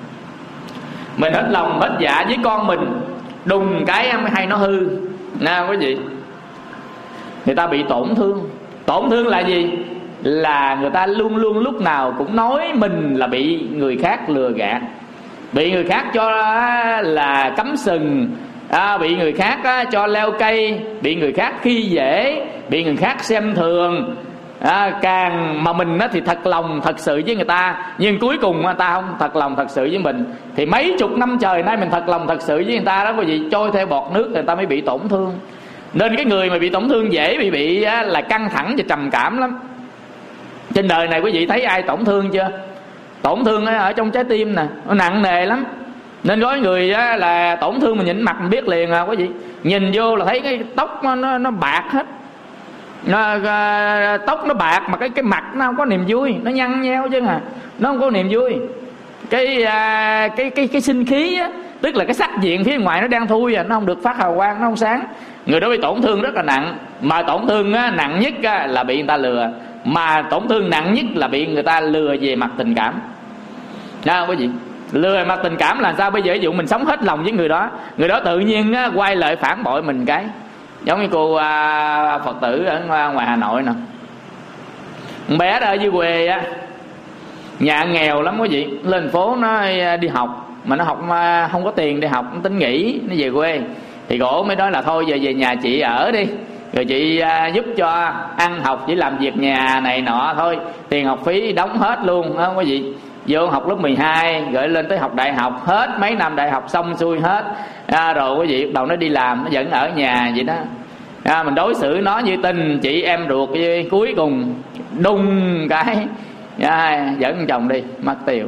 Mình hết lòng hết dạ với con mình, đùng cái mới hay nó hư. Nào quý vị, người ta bị tổn thương. Tổn thương là gì? Là người ta luôn luôn lúc nào cũng nói mình là bị người khác lừa gạt, bị người khác cho là cắm sừng, à, bị người khác á, cho leo cây, bị người khác khi dễ, bị người khác xem thường. À, càng mà mình á, thì thật lòng thật sự với người ta, nhưng cuối cùng người ta không thật lòng thật sự với mình. Thì mấy chục năm trời nay mình thật lòng thật sự với người ta đó quý vị, trôi theo bọt nước, người ta mới bị tổn thương. Nên cái người mà bị tổn thương dễ bị bị á, là căng thẳng và trầm cảm lắm. Trên đời này quý vị thấy ai tổn thương chưa? Tổn thương ở trong trái tim nè, nó nặng nề lắm. Nên có người á, là tổn thương mà nhìn mặt mình biết liền à quý vị. Nhìn vô là thấy cái tóc nó, nó, nó bạc hết, nó, uh, tóc nó bạc mà cái cái mặt nó không có niềm vui, nó nhăn nheo chứ à, nó không có niềm vui. Cái uh, cái cái cái sinh khí á, tức là cái sắc diện phía ngoài nó đang thui à, nó không được phát hào quang, nó không sáng. Người đó bị tổn thương rất là nặng. Mà tổn thương á, nặng nhất á, là bị người ta lừa. Mà tổn thương nặng nhất là bị người ta lừa về mặt tình cảm. Đó quý vị, lừa về mặt tình cảm là sao? Bây giờ ví dụ mình sống hết lòng với người đó, người đó tự nhiên á, quay lại phản bội mình cái. Giống như cô à, Phật tử ở ngoài Hà Nội nè, con bé đó ở dưới quê á, nhà nghèo lắm quý vị, lên thành phố nó đi học mà nó học không có tiền đi học, nó tính nghỉ, nó về quê. Thì cổ mới nói là thôi giờ về nhà chị ở đi, rồi chị à, giúp cho ăn học, chỉ làm việc nhà này nọ thôi, tiền học phí đóng hết luôn, không có gì. Vô học lớp mười hai rồi lên tới học đại học, hết mấy năm đại học xong xuôi hết à, rồi quý vị bắt đầu nó đi làm, nó vẫn ở nhà vậy đó à, mình đối xử nó như tình chị em ruột với, cuối cùng đùng cái à, dẫn chồng đi mất tiêu.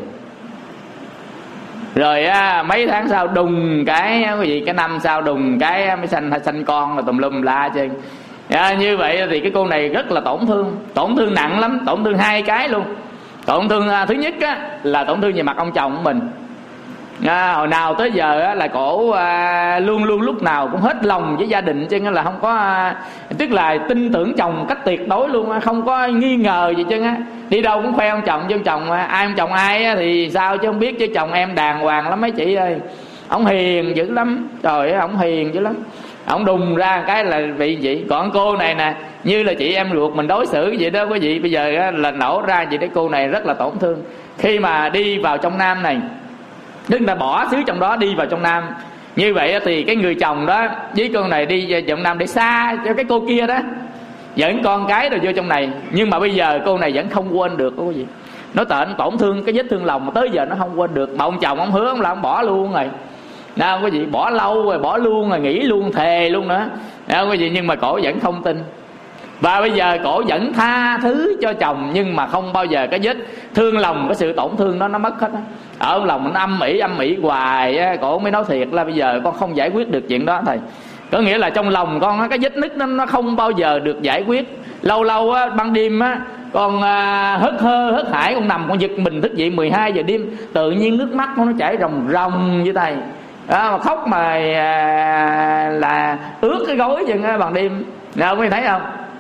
Rồi á, mấy tháng sau đùng cái quý vị, cái năm sau đùng cái mới sanh sanh con rồi tùm lum la chứ à, như vậy thì cái cô này rất là tổn thương, tổn thương nặng lắm, tổn thương hai cái luôn. Tổn thương à, thứ nhất á, là tổn thương về mặt ông chồng của mình à, hồi nào tới giờ á, là cổ à, luôn luôn lúc nào cũng hết lòng với gia đình, chứ là không có à, tức là tin tưởng chồng cách tuyệt đối luôn, không có nghi ngờ gì chứ á. Đi đâu cũng khoe ông chồng, chứ ông chồng ai ông chồng ai á, thì sao chứ không biết, chứ chồng em đàng hoàng lắm mấy chị ơi, ông hiền dữ lắm, trời ơi ông hiền dữ lắm. Ông đùng ra cái là bị vậy. Còn cô này nè, như là chị em ruột mình đối xử vậy đó quý vị. Bây giờ á, là nổ ra vậy đấy, cô này rất là tổn thương. Khi mà đi vào trong Nam này, tức là bỏ xứ trong đó đi vào trong Nam, như vậy thì cái người chồng đó với cô này đi vào trong Nam để xa cho cái cô kia đó, dẫn con cái rồi vô trong này. Nhưng mà bây giờ cô này vẫn không quên được quý vị. Nó tận tổn thương cái vết thương lòng mà tới giờ nó không quên được. Mà ông chồng ông hứa ông là ông bỏ luôn rồi. Nào quý vị, bỏ lâu rồi, bỏ luôn rồi, nghỉ luôn, thề luôn nữa. Nào quý vị, nhưng mà cổ vẫn không tin. Và bây giờ cổ vẫn tha thứ cho chồng, nhưng mà không bao giờ cái vết thương lòng, cái sự tổn thương đó nó mất hết á. Ở lòng nó âm ỉ âm ỉ hoài á, cổ mới nói thiệt là bây giờ con không giải quyết được chuyện đó thầy. Có nghĩa là trong lòng con á, cái vết nứt nó, nó không bao giờ được giải quyết. Lâu lâu á, ban đêm á, con à, hớt hơ hớt hải, con nằm con giật mình thức dậy mười hai giờ đêm, tự nhiên nước mắt nó chảy ròng ròng với thầy. Đó, mà khóc mà à, là ướt cái gối chừng á ban đêm. Nào quý vị thấy không?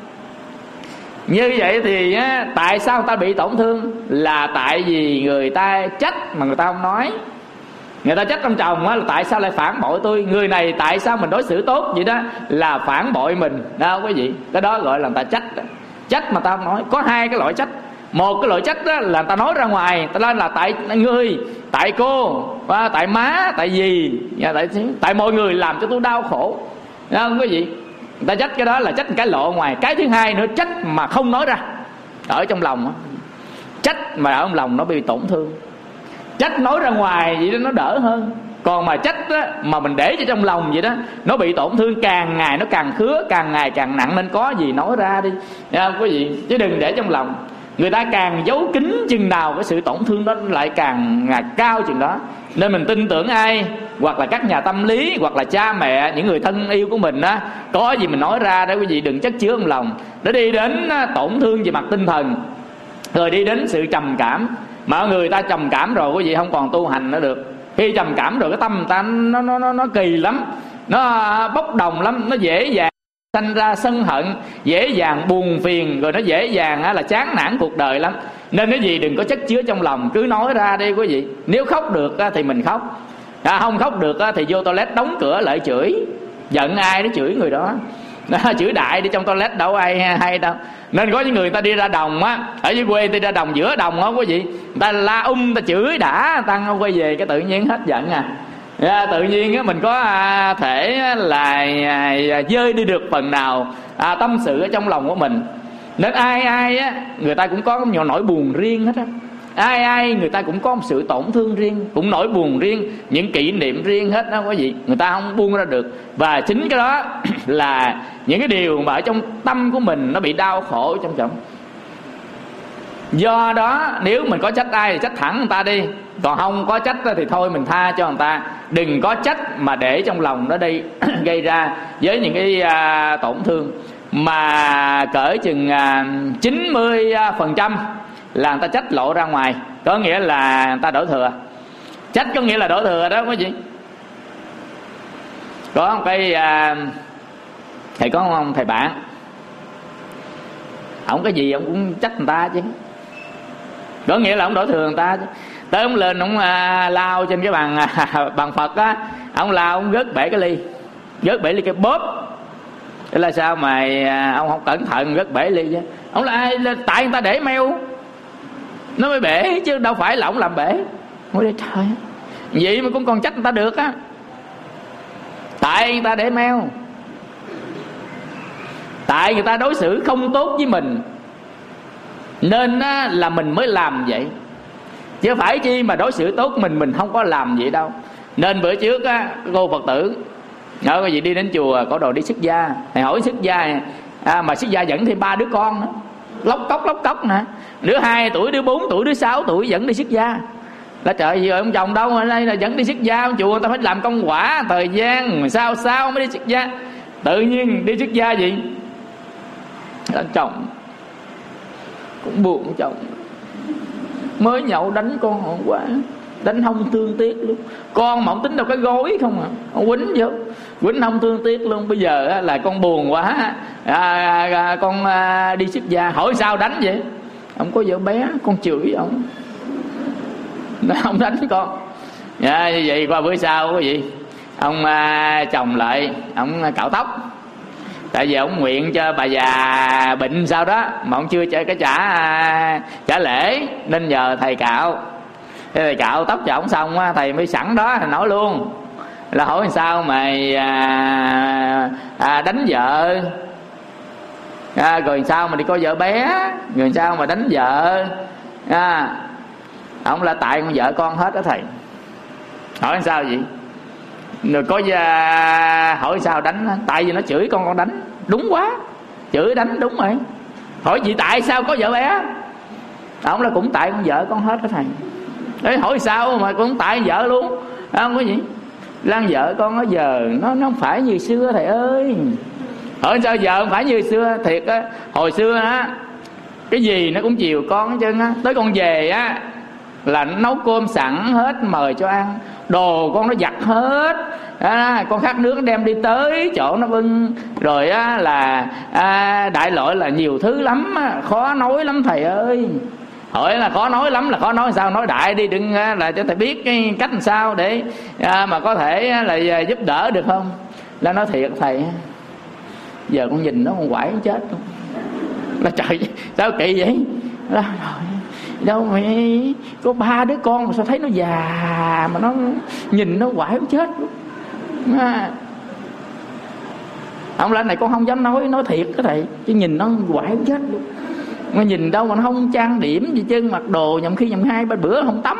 Như vậy thì á, tại sao người ta bị tổn thương? Là tại vì người ta trách mà người ta không nói. Người ta trách ông chồng á, là tại sao lại phản bội tôi, người này tại sao mình đối xử tốt vậy đó, là phản bội mình. Đó quý vị, cái đó gọi là người ta trách đó. Trách mà ta không nói. Có hai cái loại trách. Một cái loại trách đó là người ta nói ra ngoài, ta nói là tại ngươi, tại cô, tại má, tại gì, tại, tại mọi người làm cho tôi đau khổ. Đó quý vị, người ta trách cái đó là trách cái lộ ngoài. Cái thứ hai nữa, trách mà không nói ra. ở trong lòng á. Trách mà ở trong lòng nó bị tổn thương. Trách nói ra ngoài vậy đó nó đỡ hơn. Còn mà trách á, mà mình để cho trong lòng vậy đó, nó bị tổn thương, càng ngày nó càng khứa, càng ngày càng nặng. Nên có gì nói ra đi, nha quý vị, chứ đừng để trong lòng. Người ta càng giấu kín chừng nào, cái sự tổn thương đó lại càng cao chừng đó. Nên mình tin tưởng ai, hoặc là các nhà tâm lý, hoặc là cha mẹ, những người thân yêu của mình á, có gì mình nói ra đó quý vị, đừng chất chứa trong lòng. Nó đi đến tổn thương về mặt tinh thần, rồi đi đến sự trầm cảm. Mà người ta trầm cảm rồi quý vị không còn tu hành nữa được. Khi trầm cảm rồi cái tâm ta nó nó nó, nó kỳ lắm, nó bốc đồng lắm, nó dễ dàng sanh ra sân hận, dễ dàng buồn phiền, rồi nó dễ dàng á, là chán nản cuộc đời lắm. Nên cái gì đừng có chất chứa trong lòng, cứ nói ra đi quý vị. Nếu khóc được á, thì mình khóc, à, không khóc được á, thì vô toilet đóng cửa lại chửi. Giận ai nó chửi người đó. Đó, chửi đại đi, trong toilet đâu ai hay đâu. Nên có những người ta đi ra đồng á, ở dưới quê đi ra đồng, giữa đồng á quý vị, người ta la um, ta chửi đã, tăng quay về cái tự nhiên hết giận à. À, tự nhiên á, mình có à, thể là à, dơi đi được phần nào à, tâm sự ở trong lòng của mình. Nên ai ai á, người ta cũng có nhiều nỗi buồn riêng hết á. Ai ai người ta cũng có một sự tổn thương riêng, cũng nỗi buồn riêng, những kỷ niệm riêng hết đó quý vị. Người ta không buông ra được. Và chính cái đó là những cái điều mà ở trong tâm của mình nó bị đau khổ trong trọng. Do đó nếu mình có trách ai thì trách thẳng người ta đi. Còn không có trách thì thôi mình tha cho người ta. Đừng có trách mà để trong lòng nó đi gây ra với những cái à, tổn thương. Mà cỡ chừng à, chín mươi phần trăm là người ta trách lộ ra ngoài, có nghĩa là người ta đổ thừa. Trách có nghĩa là đổ thừa đó quý vị. Có một cái à, thầy có ông thầy bạn, ông cái gì ông cũng trách người ta chứ, có nghĩa là ông đổ thừa người ta chứ. Tới ông lên ông à, lao trên cái bàn à, bàn Phật á, ông lao ông rớt bể cái ly, rớt bể ly cái bóp. Thế là sao mà à, ông không cẩn thận rớt bể ly chứ. Ông là ai? Tại người ta để meo nó mới bể chứ đâu phải là ông làm bể. Ôi trời, vậy mà cũng còn trách người ta được á. Tại người ta để meo, tại người ta đối xử không tốt với mình, nên á, là mình mới làm vậy. Chứ phải chi mà đối xử tốt mình, mình không có làm vậy đâu. Nên bữa trước á, cô Phật tử ở cái gì đi đến chùa có đồ đi xuất gia, thầy hỏi xuất gia à, mà xuất gia dẫn thêm ba đứa con nữa, lóc cốc lóc cốc nè, đứa hai tuổi, đứa bốn tuổi, đứa sáu tuổi dẫn đi xuất gia. Là trời gì rồi, ông chồng đâu mà đây là dẫn đi xuất gia, ông chùa người ta phải làm công quả thời gian sao sao mới đi xuất gia. Tự nhiên đi xuất gia gì anh chồng cũng buồn, chồng mới nhậu đánh con hôm qua, đánh không thương tiếc luôn. Con mà ông tính đâu cái gối không à, ông quýnh vô quýnh không thương tiếc luôn. Bây giờ á, là con buồn quá à, à, con à, đi xuất gia. Hỏi sao đánh vậy? Ông có vợ bé, con chửi ông, ông đánh con à, như vậy. Qua bữa sau quý vị, ông à, chồng lại ông cạo tóc. Tại vì ông nguyện cho bà già bệnh sao đó mà ông chưa trả cái trả trả lễ, nên nhờ thầy cạo. Thế thầy cạo tóc cho ông xong á, thầy mới sẵn đó thầy nói luôn là hỏi sao mày à, à, đánh vợ à, rồi sao mà đi có vợ bé, rồi sao mà đánh vợ à. Ông là tại con vợ con hết đó thầy. Hỏi sao vậy? Rồi có à, hỏi sao đánh? Tại vì nó chửi con con đánh. Đúng quá, chửi đánh đúng rồi. Hỏi gì tại sao có vợ bé? Ông là cũng tại con vợ con hết đó thầy. Đấy, hỏi sao mà cũng tại vợ luôn, không có gì. Lan vợ con nó giờ nó nó không phải như xưa thầy ơi. Hỏi sao giờ không phải như xưa? Thiệt á, hồi xưa á cái gì nó cũng chiều con hết trơn á. Tới con về á là nó nấu cơm sẵn hết mời cho ăn, đồ con nó giặt hết à, con khát nước nó đem đi tới chỗ nó bưng. Rồi á là à, đại loại là nhiều thứ lắm á, khó nói lắm thầy ơi. Hỏi là khó nói lắm là khó nói sao? Nói đại đi, đừng là cho thầy biết cái cách làm sao để à, mà có thể là giúp đỡ được không. Là nói thiệt thầy, giờ con nhìn nó con quải nó chết luôn. Là trời sao kỳ vậy? Là, đâu mày có ba đứa con mà sao thấy nó già mà nó nhìn nó quải nó chết luôn à. Ông lên này con không dám nói, nói thiệt cái thầy, chứ nhìn nó quải nó chết luôn Mà nhìn đâu mà nó không trang điểm gì chứ, mặc đồ nhầm khi nhầm hai ba bữa không tắm,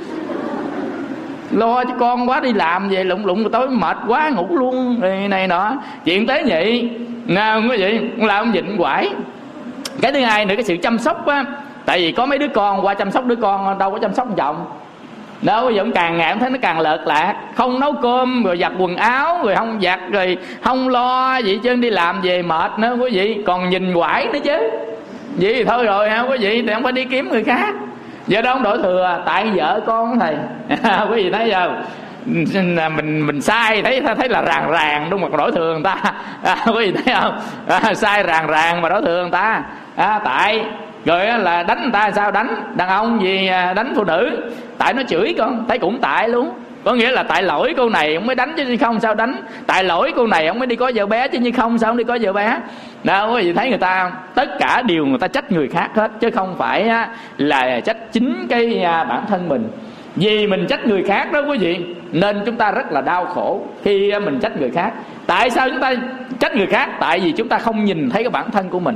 lo cho con quá, đi làm về lụng lụng tối mệt quá ngủ luôn này, này nọ chuyện tế nhị nào quý vị, làm ông vịnh quải. Cái thứ hai nữa, cái sự chăm sóc á, tại vì có mấy đứa con qua chăm sóc đứa con, đâu có chăm sóc chồng đâu. Bây giờ ông càng ngày ông thấy nó càng lợt lạc, không nấu cơm rồi giặt quần áo rồi không giặt rồi không lo gì chứ, đi làm về mệt nữa quý vị, còn nhìn quải nữa chứ. Vậy thì thôi rồi ha quý vị, thì không phải đi kiếm người khác. Giờ đâu ông đổ thừa tại vợ con thầy quý vị thấy giờ mình mình sai thấy thấy là ràng ràng đúng, mà đổ thừa người ta à, quý vị thấy không, à, sai ràng ràng mà đổ thừa người ta à, tại rồi là đánh người ta sao, đánh đàn ông gì đánh phụ nữ tại nó chửi con, thấy cũng tại luôn. Có nghĩa là tại lỗi cô này ông mới đánh chứ không sao đánh, tại lỗi cô này ông mới đi có vợ bé chứ như không sao ông đi có vợ bé. Đâu quý vị thấy người ta tất cả điều người ta trách người khác hết, chứ không phải là trách chính cái bản thân mình. Vì mình trách người khác đó quý vị, nên chúng ta rất là đau khổ khi mình trách người khác. Tại sao chúng ta trách người khác? Tại vì chúng ta không nhìn thấy cái bản thân của mình.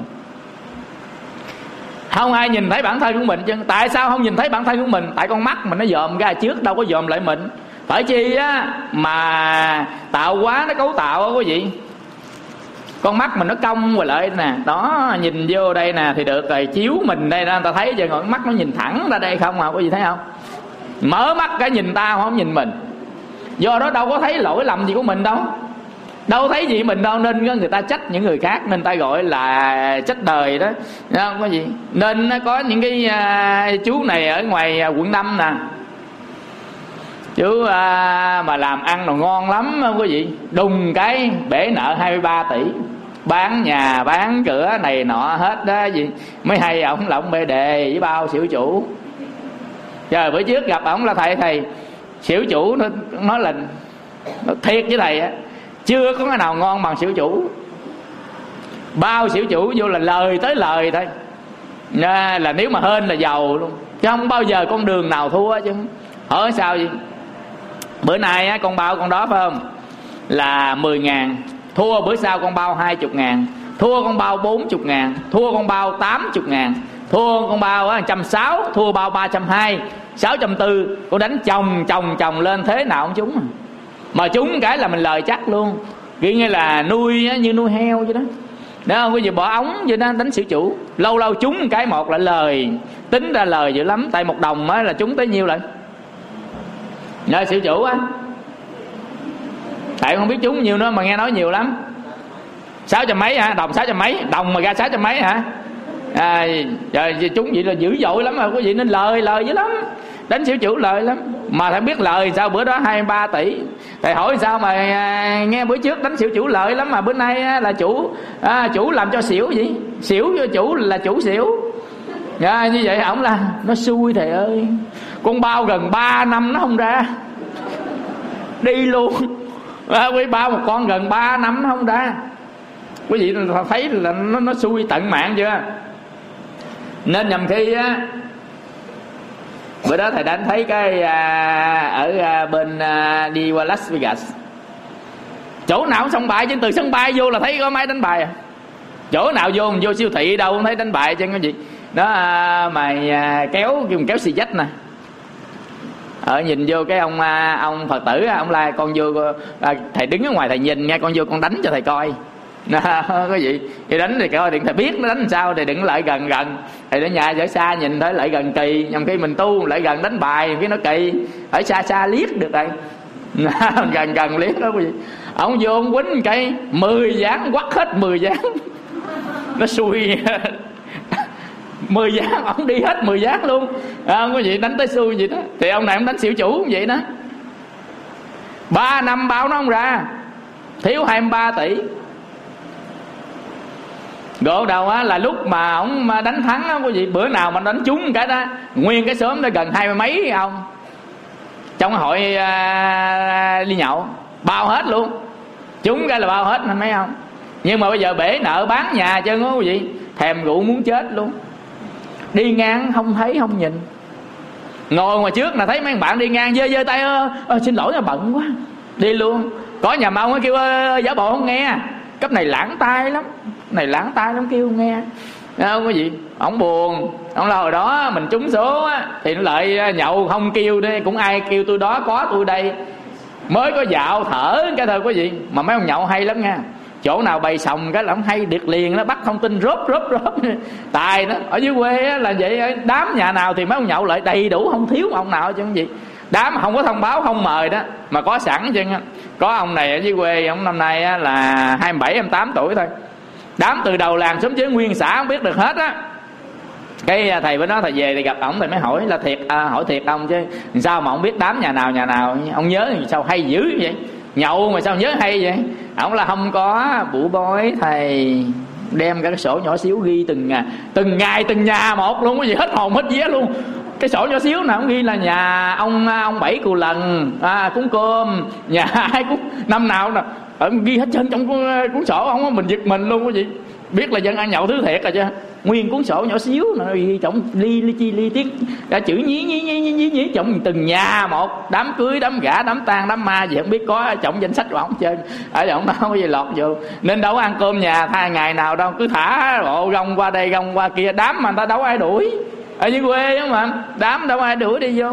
Không ai nhìn thấy bản thân của mình chứ. Tại sao không nhìn thấy bản thân của mình? Tại con mắt mình nó dòm ra trước, đâu có dòm lại mình. Phải chi á mà tạo hóa nó cấu tạo á quý vị, con mắt mình nó cong rồi lại nè, đó nhìn vô đây nè thì được rồi, chiếu mình đây ra người ta thấy chứ, còn mắt nó nhìn thẳng ra đây không à, quý vị thấy không? Mở mắt cái nhìn ta không nhìn mình, do đó đâu có thấy lỗi lầm gì của mình đâu, đâu thấy gì mình đâu, nên người ta trách những người khác, nên ta gọi là trách đời đó, không có gì. Nên có những cái uh, chú này ở ngoài uh, quận năm nè, chú uh, mà làm ăn nó ngon lắm không quý vị, đùng cái bể nợ hai mươi ba tỷ, bán nhà bán cửa này nọ hết đó gì. Mới hay ổng là ổng bê đề với bao xỉu chủ. Trời, bữa trước gặp ổng là thầy thầy xỉu chủ nó nói là nó thiệt với thầy á, chưa có cái nào ngon bằng xỉu chủ. Bao xỉu chủ vô là lời tới lời thôi, à, là nếu mà hên là giàu luôn, chứ không bao giờ con đường nào thua chứ. Hỏi sao gì? Bữa nay á, con bao con đó phải không, là mười ngàn, thua bữa sau con bao hai mươi ngàn, thua con bao bốn mươi ngàn, thua con bao tám mươi ngàn, thua con bao một trăm sáu mươi, thua bao ba trăm hai mươi, sáu trăm tư. Con đánh chồng chồng chồng lên thế nào không trúng. Mà trúng cái là mình lời chắc luôn, kiểu như là nuôi như nuôi heo vậy đó. Đó không có gì bỏ ống vậy đó, đánh xỉu chủ. Lâu lâu trúng cái một là lời, tính ra lời dữ lắm, tại một đồng á là trúng tới nhiêu lại. Nhờ xỉu chủ á, tại không biết trúng nhiều nữa mà nghe nói nhiều lắm. Sáu trăm mấy hả, đồng sáu trăm mấy, đồng mà ra sáu trăm mấy hả. À, trời, chúng vậy là dữ dội lắm mà quý vị, nên lời lời dữ lắm, đánh xỉu chủ lời lắm. Mà thầy biết lời sao bữa đó hai mươi ba tỷ. Thầy hỏi sao mà à, nghe bữa trước đánh xỉu chủ lợi lắm, mà bữa nay á, là chủ à, chủ làm cho xỉu gì, xỉu cho chủ là chủ xỉu. À, như vậy ổng là nó xui thầy ơi, con bao gần ba năm nó không ra, đi luôn. À, quý bao một con gần ba năm nó không ra. Quý vị thấy là nó, nó xui tận mạng chưa. Nên nhầm khi á, bữa đó thầy đánh thấy cái à, ở à, bên à, đi qua Las Vegas, chỗ nào cũng sân bài, trên từ sân bay vô là thấy có máy đánh bài à. Chỗ nào vô mình vô siêu thị đâu không thấy đánh bài chứ cái gì đó. À, mà à, kéo kêu kéo xì dách nè, ở nhìn vô cái ông à, ông Phật tử ông la con vô à, thầy đứng ở ngoài thầy nhìn nghe, con vô con đánh cho thầy coi. Có gì thì đánh thì coi điện thầy biết nó đánh làm sao thì đừng lại gần gần. Thì ở nhà ở xa nhìn thấy lại gần kỳ, nhằm khi mình tu lại gần đánh bài cái nó kỳ, ở xa xa liếc được đây. Gần gần liếc đó quý vị. Ông vô ông quýnh cái mười dáng quắt hết mười dáng. Nó xui mười dáng, ông đi hết mười dáng luôn. À, quý vị đánh tới xui vậy đó. Thì ông này ông đánh xỉu chủ vậy đó. Ba năm bao nó không ra, thiếu hai mươi ba tỷ. Gỗ đầu á là lúc mà ổng đánh thắng á quý vị, bữa nào mà đánh trúng cái đó nguyên cái xóm đó gần hai mươi mấy ông trong hội à, đi nhậu bao hết luôn, trúng cái là bao hết mấy ông. Nhưng mà bây giờ bể nợ bán nhà chân á quý vị, thèm rượu muốn chết luôn, đi ngang không thấy không nhìn, ngồi ngoài trước là thấy mấy bạn đi ngang giơ giơ tay ơ, ơ xin lỗi là bận quá đi luôn. Có nhà ông ấy kêu giả bộ không nghe, cấp này lãng tai lắm, này lãng tai lắm kêu không nghe. không có gì. Ổng buồn, ổng là hồi đó mình trúng số á, thì nó lại nhậu không kêu đi, cũng ai kêu tôi đó có tôi đây. Mới có dạo thở cái thôi quý vị. Mà mấy ông nhậu hay lắm nha, chỗ nào bày sòng cái là ông hay điệt liền, nó bắt thông tin rốt rốt rốt. Tài đó, ở dưới quê á, là vậy. Đám nhà nào thì mấy ông nhậu lại đầy đủ, không thiếu ông nào chứ gì. Đám không có thông báo không mời đó, mà có sẵn chứ. Có ông này ở dưới quê, ông năm nay á, là hai mươi bảy hai mươi tám tuổi thôi. Đám từ đầu làng xóm chế nguyên xã không biết được hết á. Cái thầy với nó thầy về thì gặp ổng, thầy mới hỏi là thiệt à, hỏi thiệt ông chứ sao mà ông biết đám nhà nào nhà nào. Ông nhớ thì sao hay dữ vậy, nhậu mà sao nhớ hay vậy. Ổng là không có bụ bói, thầy đem cả cái sổ nhỏ xíu ghi từng ngày từng ngày từng nhà một luôn, cái gì hết hồn hết vía luôn. Cái sổ nhỏ xíu nào cũng ghi là nhà ông ông bảy cù lần à, cúng cơm, nhà ai cúng năm nào nè, ghi hết trên trong cuốn sổ. Ông mình giật mình luôn cái gì, biết là dân ăn nhậu thứ thiệt rồi chứ. Nguyên cuốn sổ nhỏ xíu nó ghi trọng ly ly chi ly tiết cả chữ nhí nhí nhí nhí nhí, nhí trọng từng nhà một, đám cưới đám gả đám tang đám ma gì không biết, có trọng danh sách của ông chơi ở ông đâu có gì lọt vô. Nên đâu ăn cơm nhà thay ngày nào đâu, cứ thả bộ gông qua đây gông qua kia, đám mà người ta đâu ai đuổi. Ở dưới quê đó mà đám đâu ai đuổi đi vô.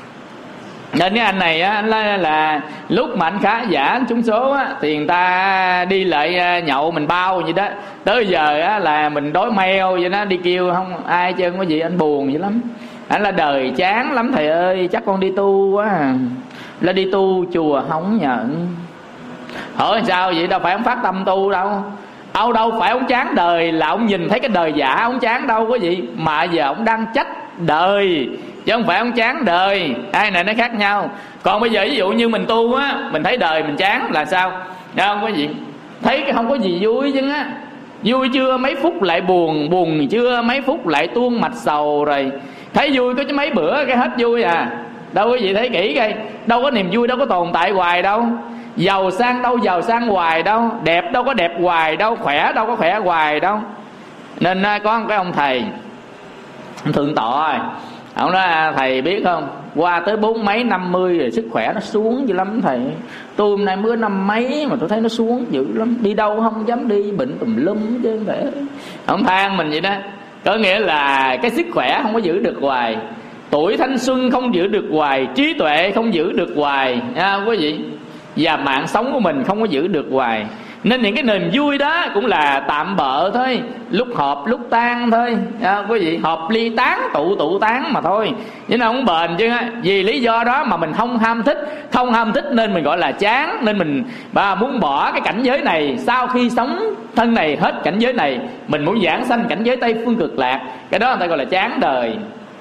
Nên cái anh này á, là, là lúc mà anh khá giả anh trúng số á, thì người ta đi lại nhậu mình bao vậy đó. Tới giờ á, là mình đói meo vậy đó, đi kêu không ai chứ có gì. Anh buồn vậy lắm. Anh là đời chán lắm thầy ơi, chắc con đi tu quá à. Là đi tu chùa không nhận. Hỏi sao vậy, đâu phải ông phát tâm tu đâu. Ông đâu phải ông chán đời là ông nhìn thấy cái đời giả ông chán đâu có gì. Mà giờ ông đang trách đời chứ không phải ông chán đời. Hai này nó khác nhau. Còn bây giờ ví dụ như mình tu á, mình thấy đời mình chán là sao? Không có gì, thấy cái không có gì vui chứ á. Vui chưa mấy phút lại buồn, buồn chưa mấy phút lại tuôn mạch sầu rồi. Thấy vui có chứ mấy bữa cái hết vui à. Đâu có gì, thấy kỹ coi, đâu có niềm vui đâu có tồn tại hoài đâu. Giàu sang đâu giàu sang hoài đâu, đẹp đâu có đẹp hoài đâu, khỏe đâu có khỏe hoài đâu. Nên có một cái ông thầy thượng tọa rồi, ông nói thầy biết không, qua tới bốn mấy năm mươi rồi sức khỏe nó xuống dữ lắm thầy. Tôi hôm nay mới năm mấy mà tôi thấy nó xuống dữ lắm, đi đâu không dám đi, bệnh tùm lum chứ không phải. Ông than mình vậy đó. Có nghĩa là cái sức khỏe không có giữ được hoài, tuổi thanh xuân không giữ được hoài, trí tuệ không giữ được hoài à, quý vị. Và mạng sống của mình không có giữ được hoài. Nên những cái niềm vui đó cũng là tạm bợ thôi, lúc hợp lúc tan thôi à, quý vị. Hợp ly tán tụ tụ tán mà thôi, chứ nó không bền chứ. Vì lý do đó mà mình không ham thích. Không ham thích nên mình gọi là chán. Nên mình và muốn bỏ cái cảnh giới này. Sau khi sống thân này hết cảnh giới này, mình muốn giảng sanh cảnh giới Tây Phương Cực Lạc. Cái đó người ta gọi là chán đời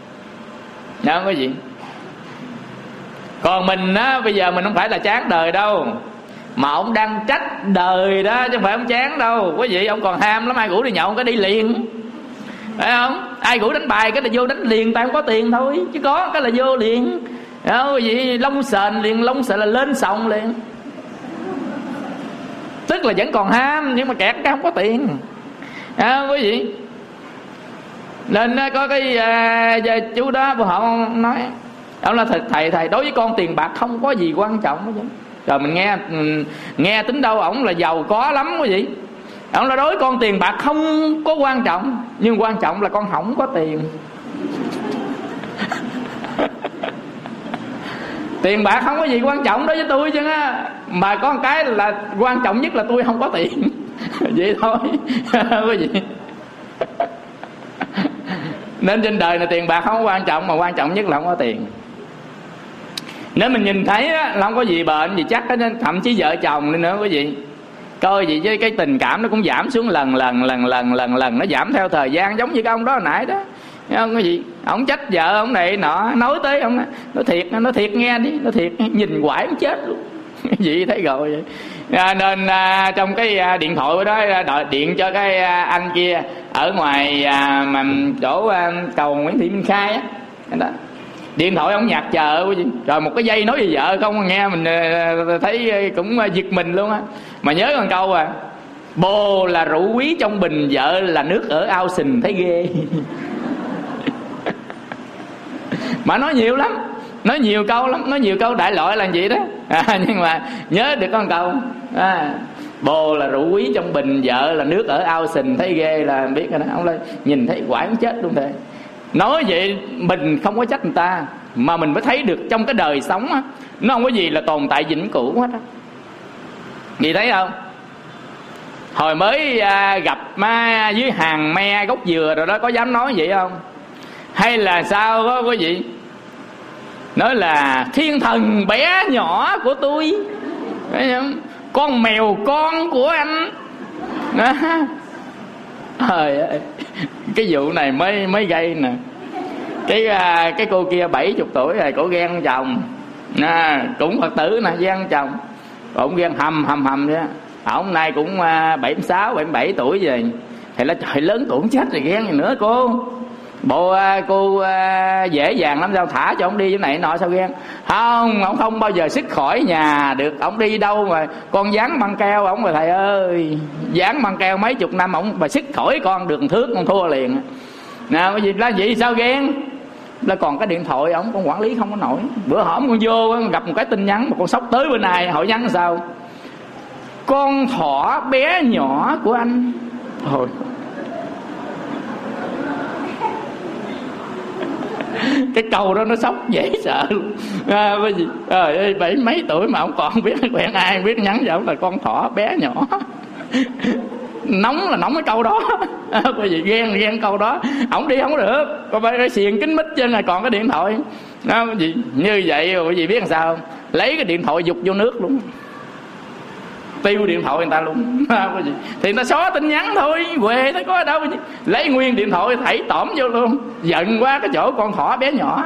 đó quý vị. Còn mình á, bây giờ mình không phải là chán đời đâu, mà ông đang trách đời đó, chứ không phải ông chán đâu quý vị. Ông còn ham lắm, ai rủ đi nhậu cái đi liền, phải không? Ai rủ đánh bài cái là vô đánh liền, tại không có tiền thôi, chứ có cái là vô liền đó quý vị. Lông sền liền, lông sền là lên sòng liền. Tức là vẫn còn ham, nhưng mà kẹt cái không có tiền đó quý vị. Nên có cái uh, chú đó họ nói, ông là thầy, thầy thầy đối với con tiền bạc không có gì quan trọng hết. Rồi mình nghe nghe tính đâu ổng là giàu có lắm quý vị. Ổng là đối với con tiền bạc không có quan trọng, nhưng quan trọng là con không có tiền. Tiền bạc không có gì quan trọng đối với tôi chứ á, mà có một cái là quan trọng nhất là tôi không có tiền. Vậy thôi quý vị. Nên trên đời này tiền bạc không quan trọng, mà quan trọng nhất là không có tiền. Nếu mình nhìn thấy á, là không có gì bệnh gì chắc, nên thậm chí vợ chồng nên nữa quý vị. Coi gì chứ cái tình cảm nó cũng giảm xuống lần lần lần lần lần lần, nó giảm theo thời gian, giống như cái ông đó hồi nãy đó. Thấy không quý vị? Ông trách vợ ông này nọ, nói tới ông nói thiệt, nói thiệt nghe đi, nói thiệt nhìn hoài cũng chết luôn. Vậy thấy rồi vậy. À, nên à, trong cái à, điện thoại đó đợi điện cho cái à, anh kia ở ngoài à, mà chỗ à, cầu Nguyễn Thị Minh Khai á đó. Điện thoại ông nhạc chờ quý vị. Rồi một cái dây nói về vợ không nghe mình à, thấy cũng giật mình luôn á. Mà nhớ con câu à, bồ là rượu quý trong bình, vợ là nước ở ao sình, thấy ghê. Mà nói nhiều lắm, nói nhiều câu lắm, nói nhiều câu đại loại là gì đó à, nhưng mà nhớ được con câu à, Bồ là rượu quý trong bình, vợ là nước ở ao sình, thấy ghê là biết rồi đó. Ông nói nhìn thấy quảng chết luôn thế. Nói vậy mình không có trách người ta, mà mình mới thấy được trong cái đời sống á, nó không có gì là tồn tại vĩnh cửu hết á. Vì thấy không, hồi mới à, gặp ma dưới hàng me gốc dừa rồi đó, có dám nói vậy không? Hay là sao có quý vị? Nói là thiên thần bé nhỏ của tôi, con mèo con của anh đó. Trời ơi, cái vụ này mới mới gây nè. Cái cái cô kia bảy chục tuổi rồi, cổ ghen chồng à, cũng Phật tử nè, ghen chồng, ổng ghen hầm hầm hầm vậy. Ổng nay cũng bảy mươi sáu bảy mươi bảy tuổi rồi, thì là trời lớn tuổi chết rồi ghen gì nữa cô. Bộ cô dễ dàng lắm sao, thả cho ông đi chỗ này nọ sao ghen. Không, ông không bao giờ xuất khỏi nhà được. Ông đi đâu mà con dán băng keo ông rồi thầy ơi, dán băng keo mấy chục năm ông mà xuất khỏi con đường thước con thua liền. Nào cái gì là vậy sao ghen. Là còn cái điện thoại ông con quản lý không có nổi. Bữa hổm con vô gặp một cái tin nhắn mà con sốc tới bên này, hỏi nhắn sao: con thỏ bé nhỏ của anh. Thôi cái câu đó nó sốc dễ sợ luôn à, cái gì trời ơi, bảy mấy tuổi mà ông còn biết quen ai, biết nhắn cho ông là con thỏ bé nhỏ. Nóng là nóng cái câu đó à, cái gì ghen ghen câu đó. Ổng đi không được, có phải cái xiềng kính mít trên này, còn cái điện thoại đó, cái gì như vậy rồi. Cái gì biết làm sao không? Lấy cái điện thoại dục vô nước luôn, tiêu điện thoại người ta luôn. Cái gì thì nó xóa tin nhắn thôi, quê nó có ở đâu. Lấy nguyên điện thoại thảy tỏm vô luôn, giận quá cái chỗ con thỏ bé nhỏ.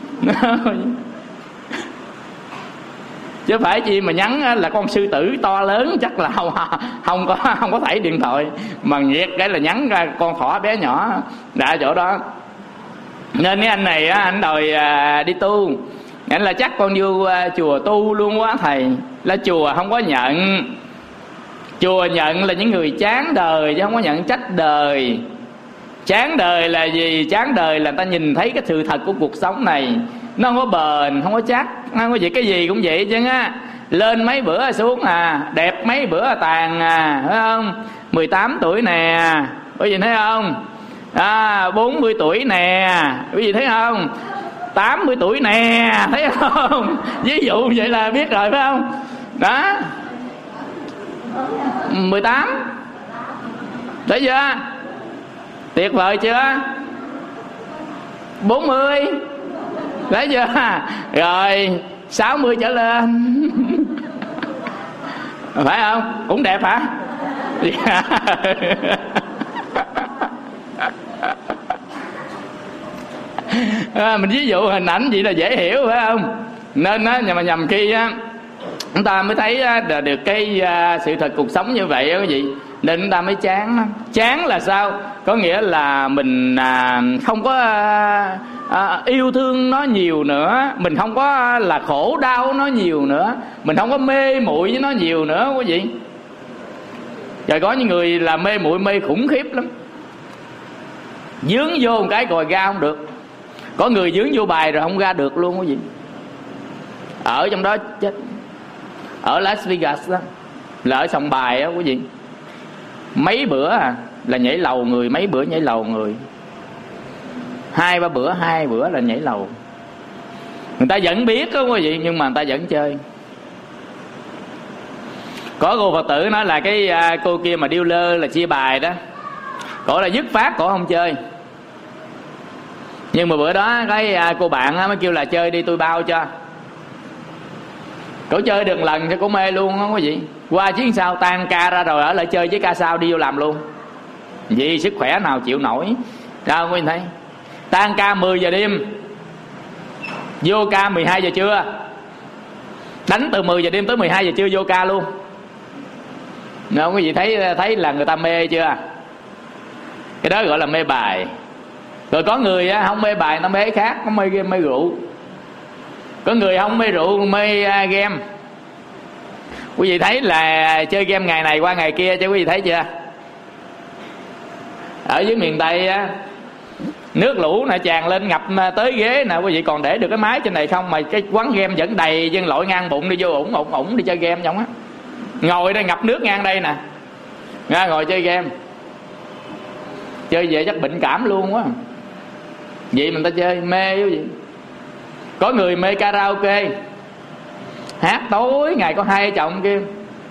Chứ phải chi mà nhắn là con sư tử to lớn chắc là không, không có không có thảy điện thoại, mà nghiệt cái là nhắn ra con thỏ bé nhỏ đã chỗ đó. Nên cái anh này á, anh đòi à, đi tu. Anh là chắc con vô à, chùa tu luôn quá thầy. Là chùa không có nhận. Chùa nhận là những người chán đời chứ không có nhận trách đời. Chán đời là gì? Chán đời là ta nhìn thấy cái sự thật của cuộc sống này nó không có bền, không có chắc, không có gì, cái gì cũng vậy chứ á. Lên mấy bữa xuống à, đẹp mấy bữa tàn à, phải không? mười tám tuổi nè, quý vị thấy không? À, bốn mươi tuổi nè, quý vị thấy không? tám mươi tuổi nè, thấy không? Ví dụ vậy là biết rồi phải không? Đó, mười tám, thấy chưa? Tuyệt vời chưa? bốn mươi, thấy chưa? Rồi sáu mươi trở lên. Phải không? Cũng đẹp hả? À, mình ví dụ hình ảnh vậy là dễ hiểu phải không? Nên á, nhưng mà nhầm khi á, chúng ta mới thấy á, được cái à, sự thật cuộc sống như vậy á quý vị. Nên chúng ta mới chán. Chán là sao? Có nghĩa là mình à, không có à, à, yêu thương nó nhiều nữa, mình không có là khổ đau nó nhiều nữa, mình không có mê muội với nó nhiều nữa quý vị. Rồi có những người là mê muội mê khủng khiếp lắm, dướng vô một cái rồi ra không được. Có người dướng vô bài rồi không ra được luôn quý vị. Ở trong đó chết. Ở Las Vegas đó, là ở sòng bài á quý vị. Mấy bữa à là nhảy lầu người, mấy bữa nhảy lầu người, hai ba bữa hai bữa là nhảy lầu. Người ta vẫn biết đó quý vị, nhưng mà người ta vẫn chơi. Có cô Phật tử nói là cái cô kia mà điêu lơ là chia bài đó, cổ là dứt phát cổ không chơi. Nhưng mà bữa đó cái cô bạn mới kêu là chơi đi tôi bao cho. Cổ chơi được lần thì cổ mê luôn không quý vị. Qua chuyến sau tan ca ra rồi ở lại chơi với ca sau đi vô làm luôn. Vì sức khỏe nào chịu nổi. Sao quý vị thấy? Tan ca mười giờ đêm, vô ca mười hai giờ trưa, đánh từ mười giờ đêm tới mười hai giờ trưa vô ca luôn. Nếu quý vị thấy thấy là người ta mê chưa? Cái đó gọi là mê bài. Rồi có người á, không mê bài, nó mê khác, nó mê game, mê rượu. Có người không mê rượu, mê uh, game. Quý vị thấy là chơi game ngày này qua ngày kia chứ quý vị thấy chưa? Ở dưới miền Tây á, nước lũ nè tràn lên ngập tới ghế nè quý vị, còn để được cái máy trên này không, mà cái quán game vẫn đầy dân lội ngang bụng đi vô ủng ủng ủng đi chơi game trong á. Ngồi đây ngập nước ngang đây nè, Nga ngồi chơi game, chơi về chắc bệnh cảm luôn quá. Vậy mình ta chơi mê cái gì. Có người mê karaoke, hát tối ngày. Có hai chồng kia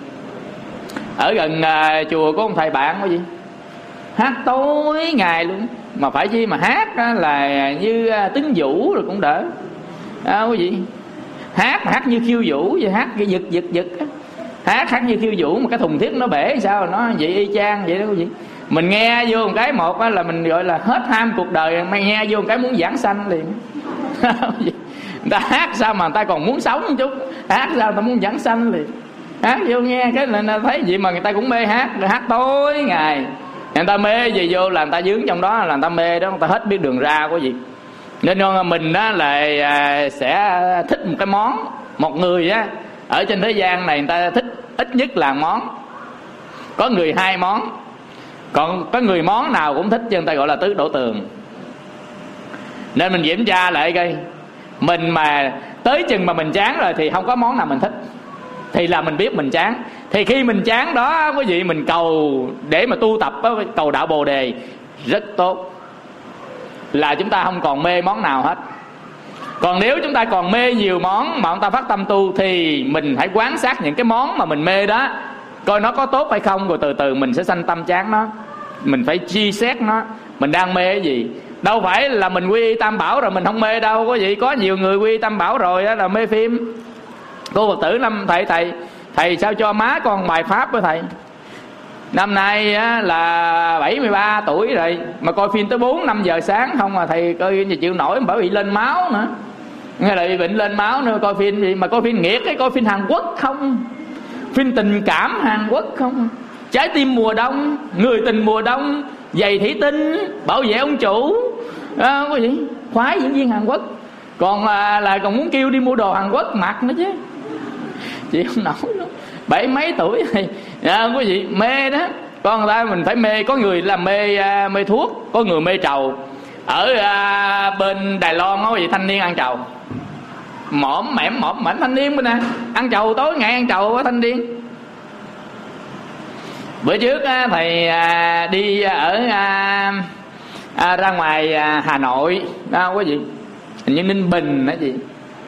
ở gần à, chùa có ông thầy bạn có gì, hát tối ngày luôn. Mà phải chi mà hát á, là như tính vũ rồi cũng đỡ à, có gì. Hát mà hát như khiêu vũ vậy, hát cái giật giật giật á. Hát hát như khiêu vũ mà cái thùng thiết nó bể sao nó vậy y chang vậy đó quý vị. Mình nghe vô một cái một á là mình gọi là hết ham cuộc đời, mà nghe vô một cái muốn giảng sanh liền. Người ta hát sao mà người ta còn muốn sống một chút, hát sao người ta muốn giảng sanh liền. Hát vô nghe cái là thấy gì mà người ta cũng mê hát, rồi hát tối ngày. Người ta mê gì vô là người ta dướng trong đó, là người ta mê đó, người ta hết biết đường ra có gì. Nên mình đó là sẽ thích một cái món. Một người á ở trên thế gian này người ta thích ít nhất là món. Có người hai món, còn có người món nào cũng thích, chứ người ta gọi là tứ đổ tường. Nên mình kiểm tra lại coi, mình mà tới chừng mà mình chán rồi thì không có món nào mình thích, thì là mình biết mình chán. Thì khi mình chán đó quý vị, mình cầu để mà tu tập, cầu đạo Bồ Đề rất tốt, là chúng ta không còn mê món nào hết. Còn nếu chúng ta còn mê nhiều món mà chúng ta phát tâm tu, thì mình hãy quan sát những cái món mà mình mê đó, coi nó có tốt hay không, rồi từ từ mình sẽ sanh tâm chán nó. Mình phải chi xét nó, mình đang mê cái gì. Đâu phải là mình quy y Tam Bảo rồi mình không mê đâu có gì. Có nhiều người quy y Tam Bảo rồi đó là mê phim. Cô Phật tử năm thầy thầy thầy sao cho má con bài pháp với thầy. Năm nay á, là bảy mươi ba tuổi rồi mà coi phim tới bốn năm giờ sáng không mà thầy coi chịu nổi, bởi vì lên máu nữa. Nghe là bị bệnh lên máu nữa, coi phim gì mà coi phim nghiệt ấy, coi phim Hàn Quốc không, phim tình cảm Hàn Quốc không, Trái tim mùa đông, Người tình mùa đông, Giày thủy tinh, Bảo vệ ông chủ à, có gì khoái diễn viên Hàn Quốc. Còn là, là còn muốn kêu đi mua đồ Hàn Quốc mặc nữa chứ. Chị không nổi luôn, bảy mấy tuổi thì à, có gì mê đó. Con người ta mình phải mê. Có người là mê à, mê thuốc, có người mê trầu. Ở à, bên Đài Loan có gì thanh niên ăn trầu, mõm mẻm mõm mảnh thanh niên bên nè, ăn trầu tối ngày ăn trầu có thanh niên. Bữa trước á, thầy à, đi ở à, à, ra ngoài à, Hà Nội đâu có gì, hình như Ninh Bình đó gì,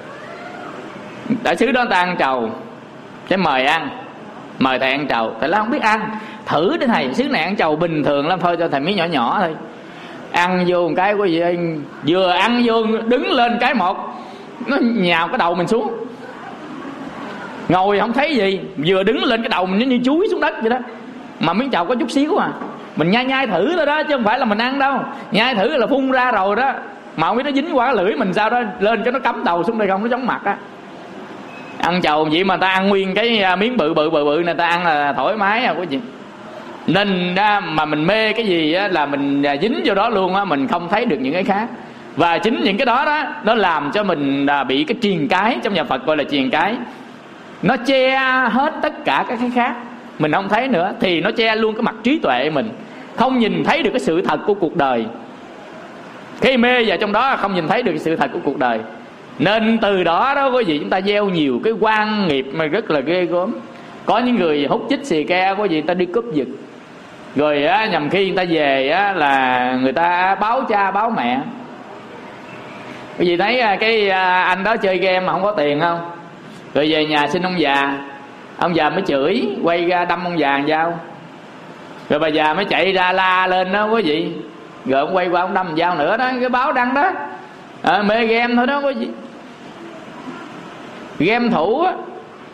ở xứ đó ta ăn trầu, cái mời ăn, mời thầy ăn trầu. Thầy nói không biết ăn, thử đi thầy, xứ này ăn trầu bình thường lắm, thôi cho thầy miếng nhỏ nhỏ thôi. Ăn vô một cái quý vị ơi, vừa ăn vô đứng lên cái một nó nhào cái đầu mình xuống, ngồi không thấy gì, vừa đứng lên cái đầu mình nó như chuối xuống đất vậy đó. Mà miếng trầu có chút xíu à, mình nhai nhai thử thôi đó, chứ không phải là mình ăn đâu. Nhai thử là phun ra rồi đó, mà không biết nó dính qua cái lưỡi mình sao đó, lên cho nó cắm đầu xuống đây không, nó giống mặt á. Ăn trầu vậy mà ta ăn nguyên cái miếng bự bự bự bự này, ta ăn là thoải mái à quý vị. Nên mà mình mê cái gì á, là mình dính vô đó luôn á, mình không thấy được những cái khác. Và chính những cái đó đó, nó làm cho mình bị cái triền cái, trong nhà Phật gọi là triền cái. Nó che hết tất cả các cái khác, mình không thấy nữa. Thì nó che luôn cái mặt trí tuệ mình, không nhìn thấy được cái sự thật của cuộc đời. Khi mê vào trong đó không nhìn thấy được cái sự thật của cuộc đời. Nên từ đó đó quý vị, chúng ta gieo nhiều cái quan nghiệp mà rất là ghê gớm. Có những người hút chích xì ke, có gì người ta đi cướp giật, rồi á, nhầm khi người ta về á, là người ta báo cha báo mẹ. Quý vị thấy cái anh đó chơi game mà không có tiền không, rồi về nhà xin ông già, ông già mới chửi, quay ra đâm ông già dao. Rồi bà già mới chạy ra la lên đó quý vị, rồi ông quay qua ông đâm dao nữa đó. Cái báo đăng đó à, mê game thôi đó quý vị. Game thủ á,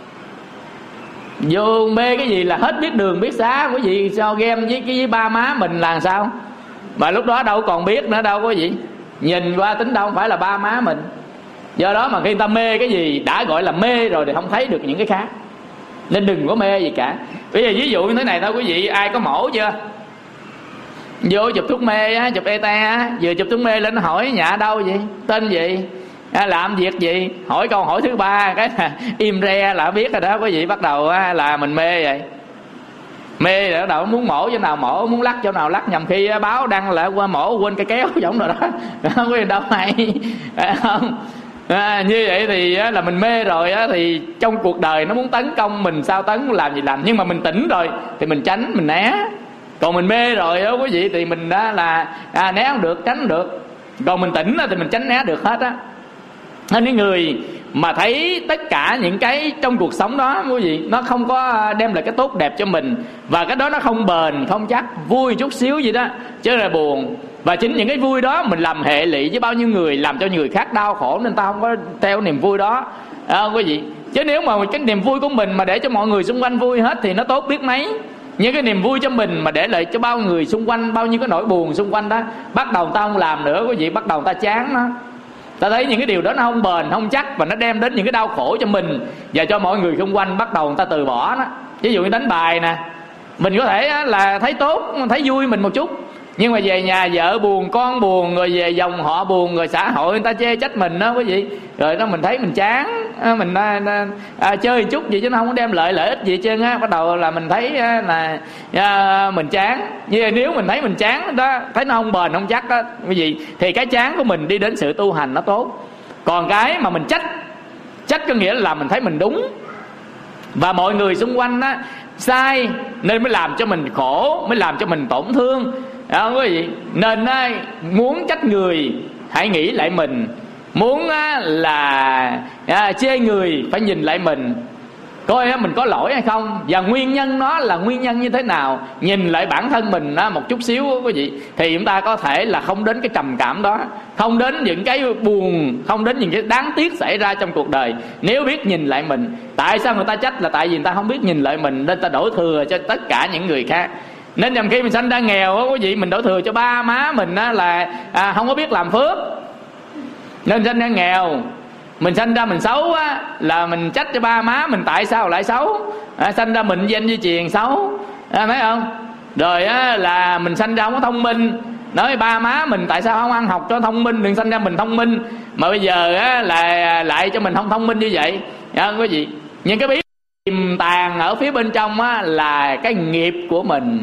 vô mê cái gì là hết biết đường biết xá quý vị. Sao game với cái với ba má mình là sao, mà lúc đó đâu còn biết nữa đâu quý vị. Nhìn qua tính đâu không phải là ba má mình. Do đó mà khi người ta mê cái gì đã gọi là mê rồi thì không thấy được những cái khác. Nên đừng có mê gì cả. Bây giờ ví dụ như thế này thôi quý vị, ai có mổ chưa? Vô chụp thuốc mê á, chụp e tê á, vừa chụp thuốc mê lên nó hỏi nhà đâu vậy, tên gì, à, làm việc gì, hỏi câu hỏi thứ ba cái là im re là biết rồi đó quý vị. Bắt đầu á, là mình mê vậy. Mê rồi bắt đầu muốn mổ chỗ nào mổ, muốn lắc chỗ nào lắc. Nhầm khi báo đăng lại qua mổ quên cái kéo giống rồi đó, quý vị đâu hay không. À, như vậy thì á, là mình mê rồi á, thì trong cuộc đời nó muốn tấn công mình sao tấn, làm gì làm. Nhưng mà mình tỉnh rồi thì mình tránh, mình né. Còn mình mê rồi á quý vị, thì mình đã là à, né không được, tránh không được. Còn mình tỉnh thì mình tránh né được hết á. Nên những người mà thấy tất cả những cái trong cuộc sống đó quý vị, nó không có đem lại cái tốt đẹp cho mình, và cái đó nó không bền, không chắc, vui chút xíu gì đó chứ là buồn. Và chính những cái vui đó mình làm hệ lụy với bao nhiêu người, làm cho người khác đau khổ, nên ta không có theo niềm vui đó à, quý vị. Chứ nếu mà cái niềm vui của mình mà để cho mọi người xung quanh vui hết thì nó tốt biết mấy. Nhưng cái niềm vui cho mình mà để lại cho bao người xung quanh, bao nhiêu cái nỗi buồn xung quanh đó, bắt đầu ta không làm nữa quý vị, bắt đầu ta chán nó. Ta thấy những cái điều đó nó không bền, không chắc, và nó đem đến những cái đau khổ cho mình và cho mọi người xung quanh, bắt đầu người ta từ bỏ nó. Ví dụ như đánh bài nè, mình có thể là thấy tốt, thấy vui mình một chút, nhưng mà về nhà vợ buồn, con buồn, rồi về dòng họ buồn, rồi xã hội người ta chê trách mình đó quý vị. Rồi đó mình thấy mình chán, mình à, à, chơi một chút gì chứ nó không có đem lợi lợi ích gì hết trơn á. Bắt đầu là mình thấy à, là à, mình chán. Như là nếu mình thấy mình chán đó, thấy nó không bền, không chắc đó quý vị, thì cái chán của mình đi đến sự tu hành nó tốt. Còn cái mà mình trách, trách có nghĩa là mình thấy mình đúng và mọi người xung quanh á sai, nên mới làm cho mình khổ, mới làm cho mình tổn thương đó quý vị. Nên á, muốn trách người hãy nghĩ lại mình, muốn á, là à, chê người phải nhìn lại mình, coi á, mình có lỗi hay không, và nguyên nhân nó là nguyên nhân như thế nào. Nhìn lại bản thân mình á, một chút xíu quý vị, thì chúng ta có thể là không đến cái trầm cảm đó, không đến những cái buồn, không đến những cái đáng tiếc xảy ra trong cuộc đời. Nếu biết nhìn lại mình. Tại sao người ta trách là tại vì người ta không biết nhìn lại mình, nên ta đổ thừa cho tất cả những người khác. Nên nhầm khi mình sanh ra nghèo á quý vị, mình đổ thừa cho ba má mình á là à, không có biết làm phước nên sanh ra nghèo. Mình sanh ra mình xấu á là mình trách cho ba má mình tại sao lại xấu. À, sanh ra mình danh di truyền xấu, à, thấy không? Rồi á là mình sanh ra không có thông minh, nói ba má mình tại sao không ăn học cho thông minh, đừng sanh ra mình thông minh, mà bây giờ á là lại cho mình không thông minh như vậy. À, quý vị, những cái bí tiềm tàng ở phía bên trong á là cái nghiệp của mình.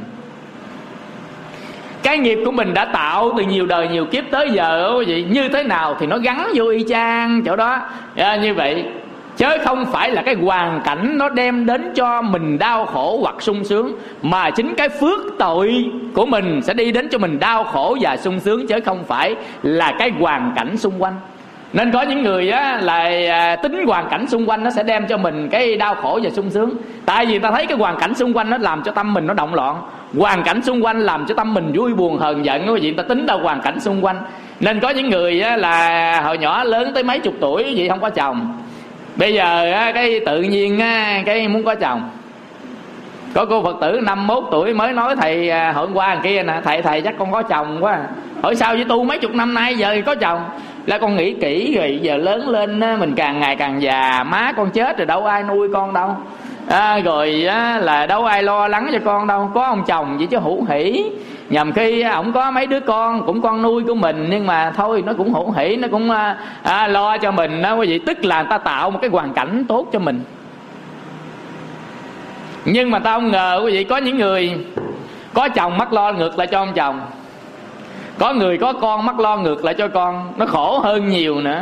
Cái nghiệp của mình đã tạo từ nhiều đời nhiều kiếp tới giờ quý vị, như thế nào thì nó gắn vô y chang chỗ đó à, như vậy. Chứ không phải là cái hoàn cảnh nó đem đến cho mình đau khổ hoặc sung sướng, mà chính cái phước tội của mình sẽ đi đến cho mình đau khổ và sung sướng, chứ không phải là cái hoàn cảnh xung quanh. Nên có những người á là à, tính hoàn cảnh xung quanh nó sẽ đem cho mình cái đau khổ và sung sướng. Tại vì ta thấy cái hoàn cảnh xung quanh nó làm cho tâm mình nó động loạn, hoàn cảnh xung quanh làm cho tâm mình vui buồn hờn giận, quý vị, ta tính ra hoàn cảnh xung quanh. Nên có những người á, là hồi nhỏ lớn tới mấy chục tuổi vậy không có chồng, bây giờ á, cái tự nhiên á, cái muốn có chồng. Có cô Phật tử năm mốt tuổi mới nói thầy à, hôm qua kia nè, thầy thầy chắc con có chồng quá. Hỏi sao với tu mấy chục năm nay giờ thì có chồng. Là con nghĩ kỹ rồi, giờ lớn lên á, mình càng ngày càng già, má con chết rồi đâu ai nuôi con đâu à, rồi á, là đâu ai lo lắng cho con đâu, có ông chồng vậy chứ hữu hỉ. Nhầm khi ổng có mấy đứa con cũng con nuôi của mình, nhưng mà thôi nó cũng hữu hỉ, nó cũng à, à, lo cho mình đó quý vị. Tức là người ta tạo một cái hoàn cảnh tốt cho mình. Nhưng mà ta không ngờ quý vị, có những người có chồng mắc lo ngược lại cho ông chồng, có người có con mắc lo ngược lại cho con, nó khổ hơn nhiều nữa.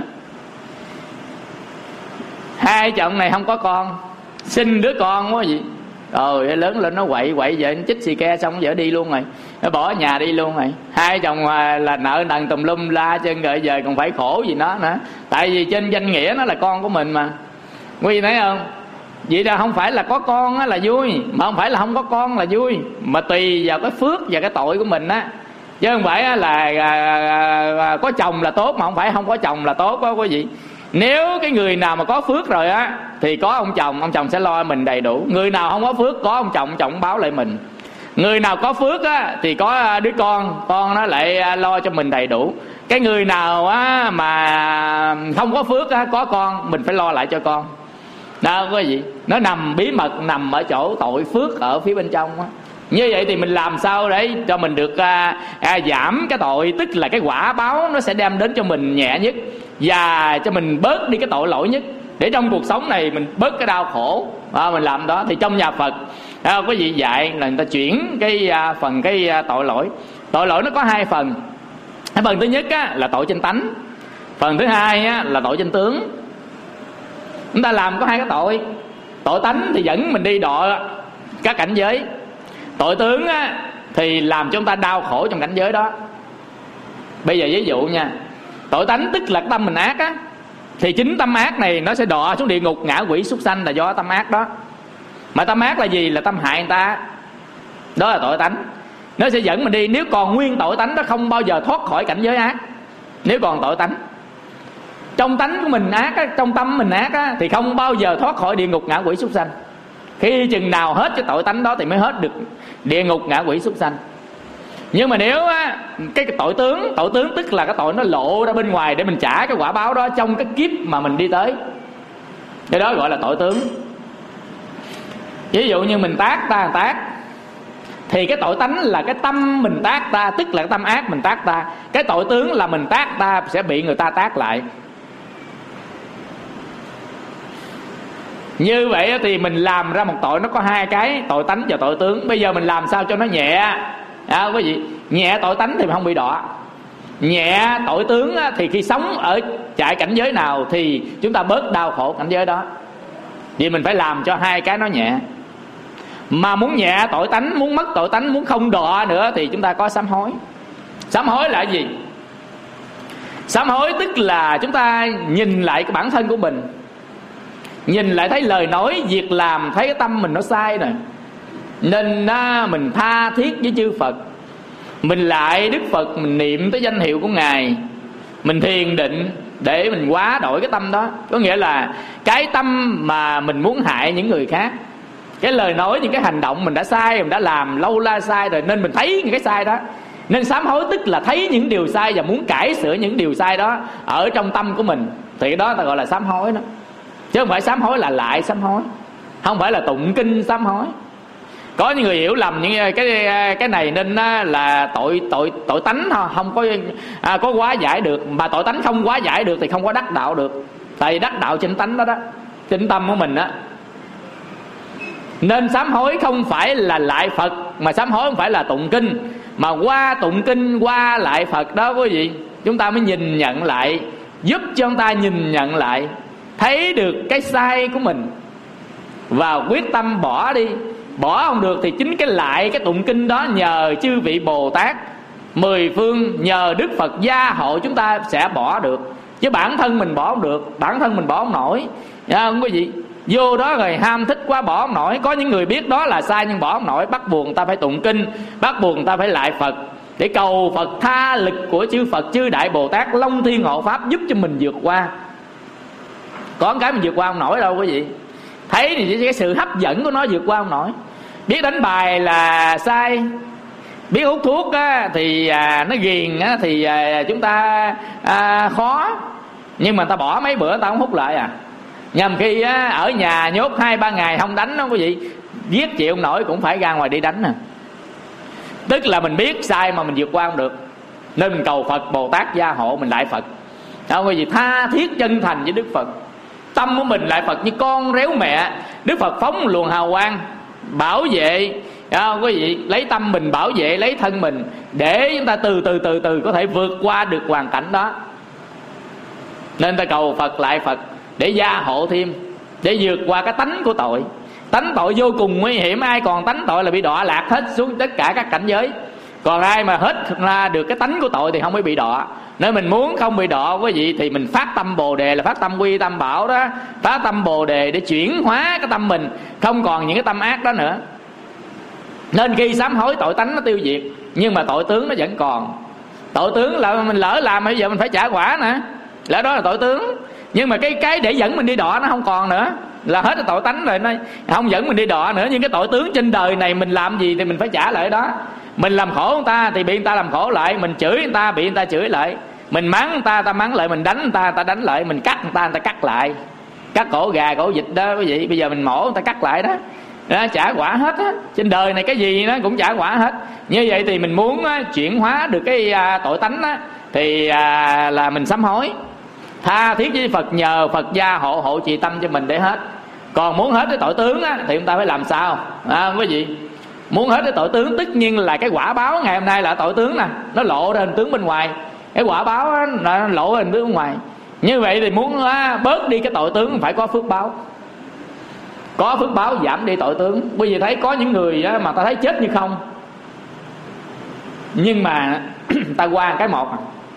Hai chồng này không có con, sinh đứa con quá vậy, rồi lớn lên nó quậy quậy vậy, nó chích xì ke xong vợ đi luôn rồi, nó bỏ nhà đi luôn rồi. Hai chồng là nợ nần tùm lum la chân, rồi giờ còn phải khổ gì nó nữa. Tại vì trên danh nghĩa nó là con của mình mà, quý vị thấy không? Vậy là không phải là có con là vui, mà không phải là không có con là vui, mà tùy vào cái phước và cái tội của mình á. Chứ không phải là à, à, có chồng là tốt, mà không phải không có chồng là tốt đó quý vị. Nếu cái người nào mà có phước rồi á thì có ông chồng, ông chồng sẽ lo mình đầy đủ. Người nào không có phước, có ông chồng, ông chồng báo lại mình. Người nào có phước á thì có đứa con, con nó lại lo cho mình đầy đủ. Cái người nào á mà không có phước á, có con, mình phải lo lại cho con đó quý vị. Nó nằm bí mật, nằm ở chỗ tội phước ở phía bên trong á. Như vậy thì mình làm sao để cho mình được à, à, giảm cái tội, tức là cái quả báo nó sẽ đem đến cho mình nhẹ nhất, và cho mình bớt đi cái tội lỗi nhất, để trong cuộc sống này mình bớt cái đau khổ à, mình làm đó. Thì trong nhà Phật à, có vị dạy là người ta chuyển cái à, phần cái à, tội lỗi. Tội lỗi nó có hai phần. Cái phần thứ nhất á, là tội trên tánh. Phần thứ hai á, là tội danh tướng. Chúng ta làm có hai cái tội. Tội tánh thì dẫn mình đi đọa các cảnh giới. Tội tướng á, thì làm cho chúng ta đau khổ trong cảnh giới đó. Bây giờ ví dụ nha, tội tánh tức là tâm mình ác á, thì chính tâm ác này nó sẽ đọa xuống địa ngục ngạ quỷ súc sanh là do tâm ác đó. Mà tâm ác là gì? Là tâm hại người ta. Đó là tội tánh. Nó sẽ dẫn mình đi. Nếu còn nguyên tội tánh đó không bao giờ thoát khỏi cảnh giới ác. Nếu còn tội tánh, trong tánh của mình ác á, trong tâm mình ác á, thì không bao giờ thoát khỏi địa ngục ngạ quỷ súc sanh. Khi chừng nào hết cái tội tánh đó thì mới hết được địa ngục ngạ quỷ súc sanh. Nhưng mà nếu á, cái, cái tội tướng, tội tướng tức là cái tội nó lộ ra bên ngoài để mình trả cái quả báo đó trong cái kiếp mà mình đi tới. Cái đó gọi là tội tướng. Ví dụ như mình tác ta tác, thì cái tội tánh là cái tâm mình tác ta, tức là cái tâm ác mình tác ta. Cái tội tướng là mình tác ta sẽ bị người ta tác lại. Như vậy thì mình làm ra một tội nó có hai cái, tội tánh và tội tướng. Bây giờ mình làm sao cho nó nhẹ à, quý vị, nhẹ tội tánh thì không bị đọa. Nhẹ tội tướng thì khi sống ở trại cảnh giới nào thì chúng ta bớt đau khổ cảnh giới đó. Vì mình phải làm cho hai cái nó nhẹ. Mà muốn nhẹ tội tánh, muốn mất tội tánh, muốn không đọa nữa thì chúng ta có sám hối. Sám hối là gì? Sám hối tức là chúng ta nhìn lại cái bản thân của mình, nhìn lại thấy lời nói, việc làm, thấy cái tâm mình nó sai rồi, nên à, mình tha thiết với chư Phật, mình lại Đức Phật, mình niệm tới danh hiệu của Ngài, mình thiền định để mình hóa đổi cái tâm đó. Có nghĩa là cái tâm mà mình muốn hại những người khác, cái lời nói, những cái hành động mình đã sai, mình đã làm lâu la sai rồi, nên mình thấy những cái sai đó. Nên sám hối tức là thấy những điều sai và muốn cải sửa những điều sai đó ở trong tâm của mình. Thì cái đó ta gọi là sám hối đó. Chứ không phải sám hối là lại sám hối, không phải là tụng kinh sám hối. Có những người hiểu lầm những cái cái này nên là tội tội tội tánh thôi, không có à, có hóa giải được. Mà tội tánh không hóa giải được thì không có đắc đạo được. Tại vì đắc đạo trên tánh đó đó, trên tâm của mình đó. Nên sám hối không phải là lại Phật, mà sám hối không phải là tụng kinh, mà qua tụng kinh qua lại Phật đó quý vị, chúng ta mới nhìn nhận lại, giúp cho chúng ta nhìn nhận lại, thấy được cái sai của mình và quyết tâm bỏ đi. Bỏ không được thì chính cái lại cái tụng kinh đó nhờ chư vị Bồ Tát mười phương, nhờ Đức Phật gia hộ chúng ta sẽ bỏ được. Chứ bản thân mình bỏ không được, bản thân mình bỏ không nổi. Dạ không quý vị? Vô đó rồi ham thích quá bỏ không nổi. Có những người biết đó là sai nhưng bỏ không nổi, bắt buộc người ta phải tụng kinh, bắt buộc người ta phải lại Phật để cầu Phật tha lực của chư Phật, chư Đại Bồ Tát Long Thiên Hộ Pháp giúp cho mình vượt qua. Có cái mình vượt qua không nổi đâu quý vị. Thấy thì cái sự hấp dẫn của nó vượt qua không nổi. Biết đánh bài là sai, biết hút thuốc á, thì à, nó ghiền á, thì à, chúng ta à, khó. Nhưng mà ta bỏ mấy bữa ta không hút lại à. Nhằm khi á, ở nhà nhốt hai ba ngày không đánh đó quý vị, giết chịu không nổi cũng phải ra ngoài đi đánh à. Tức là mình biết sai mà mình vượt qua không được, nên mình cầu Phật Bồ Tát gia hộ mình lại Phật. Không quý vị, tha thiết chân thành với Đức Phật, tâm của mình lại Phật như con réo mẹ. Đức Phật phóng luồng hào quang bảo vệ, không quý vị, lấy tâm mình bảo vệ, lấy thân mình để chúng ta từ từ từ từ có thể vượt qua được hoàn cảnh đó. Nên ta cầu Phật lại Phật để gia hộ thêm, để vượt qua cái tánh của tội. Tánh tội vô cùng nguy hiểm. Ai còn tánh tội là bị đọa lạc hết xuống tất cả các cảnh giới. Còn ai mà hết ra được cái tánh của tội thì không mới bị đọa. Nếu mình muốn không bị đọa quý vị thì mình phát tâm Bồ Đề, là phát tâm Quy Tâm Bảo đó. Phát tâm Bồ Đề để chuyển hóa cái tâm mình, không còn những cái tâm ác đó nữa. Nên khi sám hối tội tánh nó tiêu diệt, nhưng mà tội tướng nó vẫn còn. Tội tướng là mình lỡ làm bây giờ mình phải trả quả nè, lỡ đó là tội tướng. Nhưng mà cái cái để dẫn mình đi đọa nó không còn nữa, là hết cái tội tánh rồi, nó không dẫn mình đi đọa nữa. Nhưng cái tội tướng trên đời này mình làm gì thì mình phải trả lại đó. Mình làm khổ người ta thì bị người ta làm khổ lại, mình chửi người ta bị người ta chửi lại, mình mắng người ta người ta mắng lại, mình đánh người ta người ta đánh lại, mình cắt người ta người ta cắt lại. Cắt cổ gà cổ vịt đó quý vị, bây giờ mình mổ người ta cắt lại đó, đó trả quả hết á. Trên đời này cái gì nó cũng trả quả hết. Như vậy thì mình muốn á, chuyển hóa được cái à, tội tánh á, thì à, là mình sám hối, tha thiết với Phật, nhờ Phật gia hộ hộ trì tâm cho mình để hết. Còn muốn hết cái tội tướng á, thì chúng ta phải làm sao à, quý vị? Muốn hết cái tội tướng tất nhiên là cái quả báo ngày hôm nay là tội tướng nè, nó lộ ra hình tướng bên ngoài. Cái quả báo á, nó lộ ra hình tướng bên ngoài. Như vậy thì muốn á, bớt đi cái tội tướng phải có phước báo. Có phước báo giảm đi tội tướng. Bởi vì thấy có những người á, mà ta thấy chết như không, nhưng mà ta qua cái một à.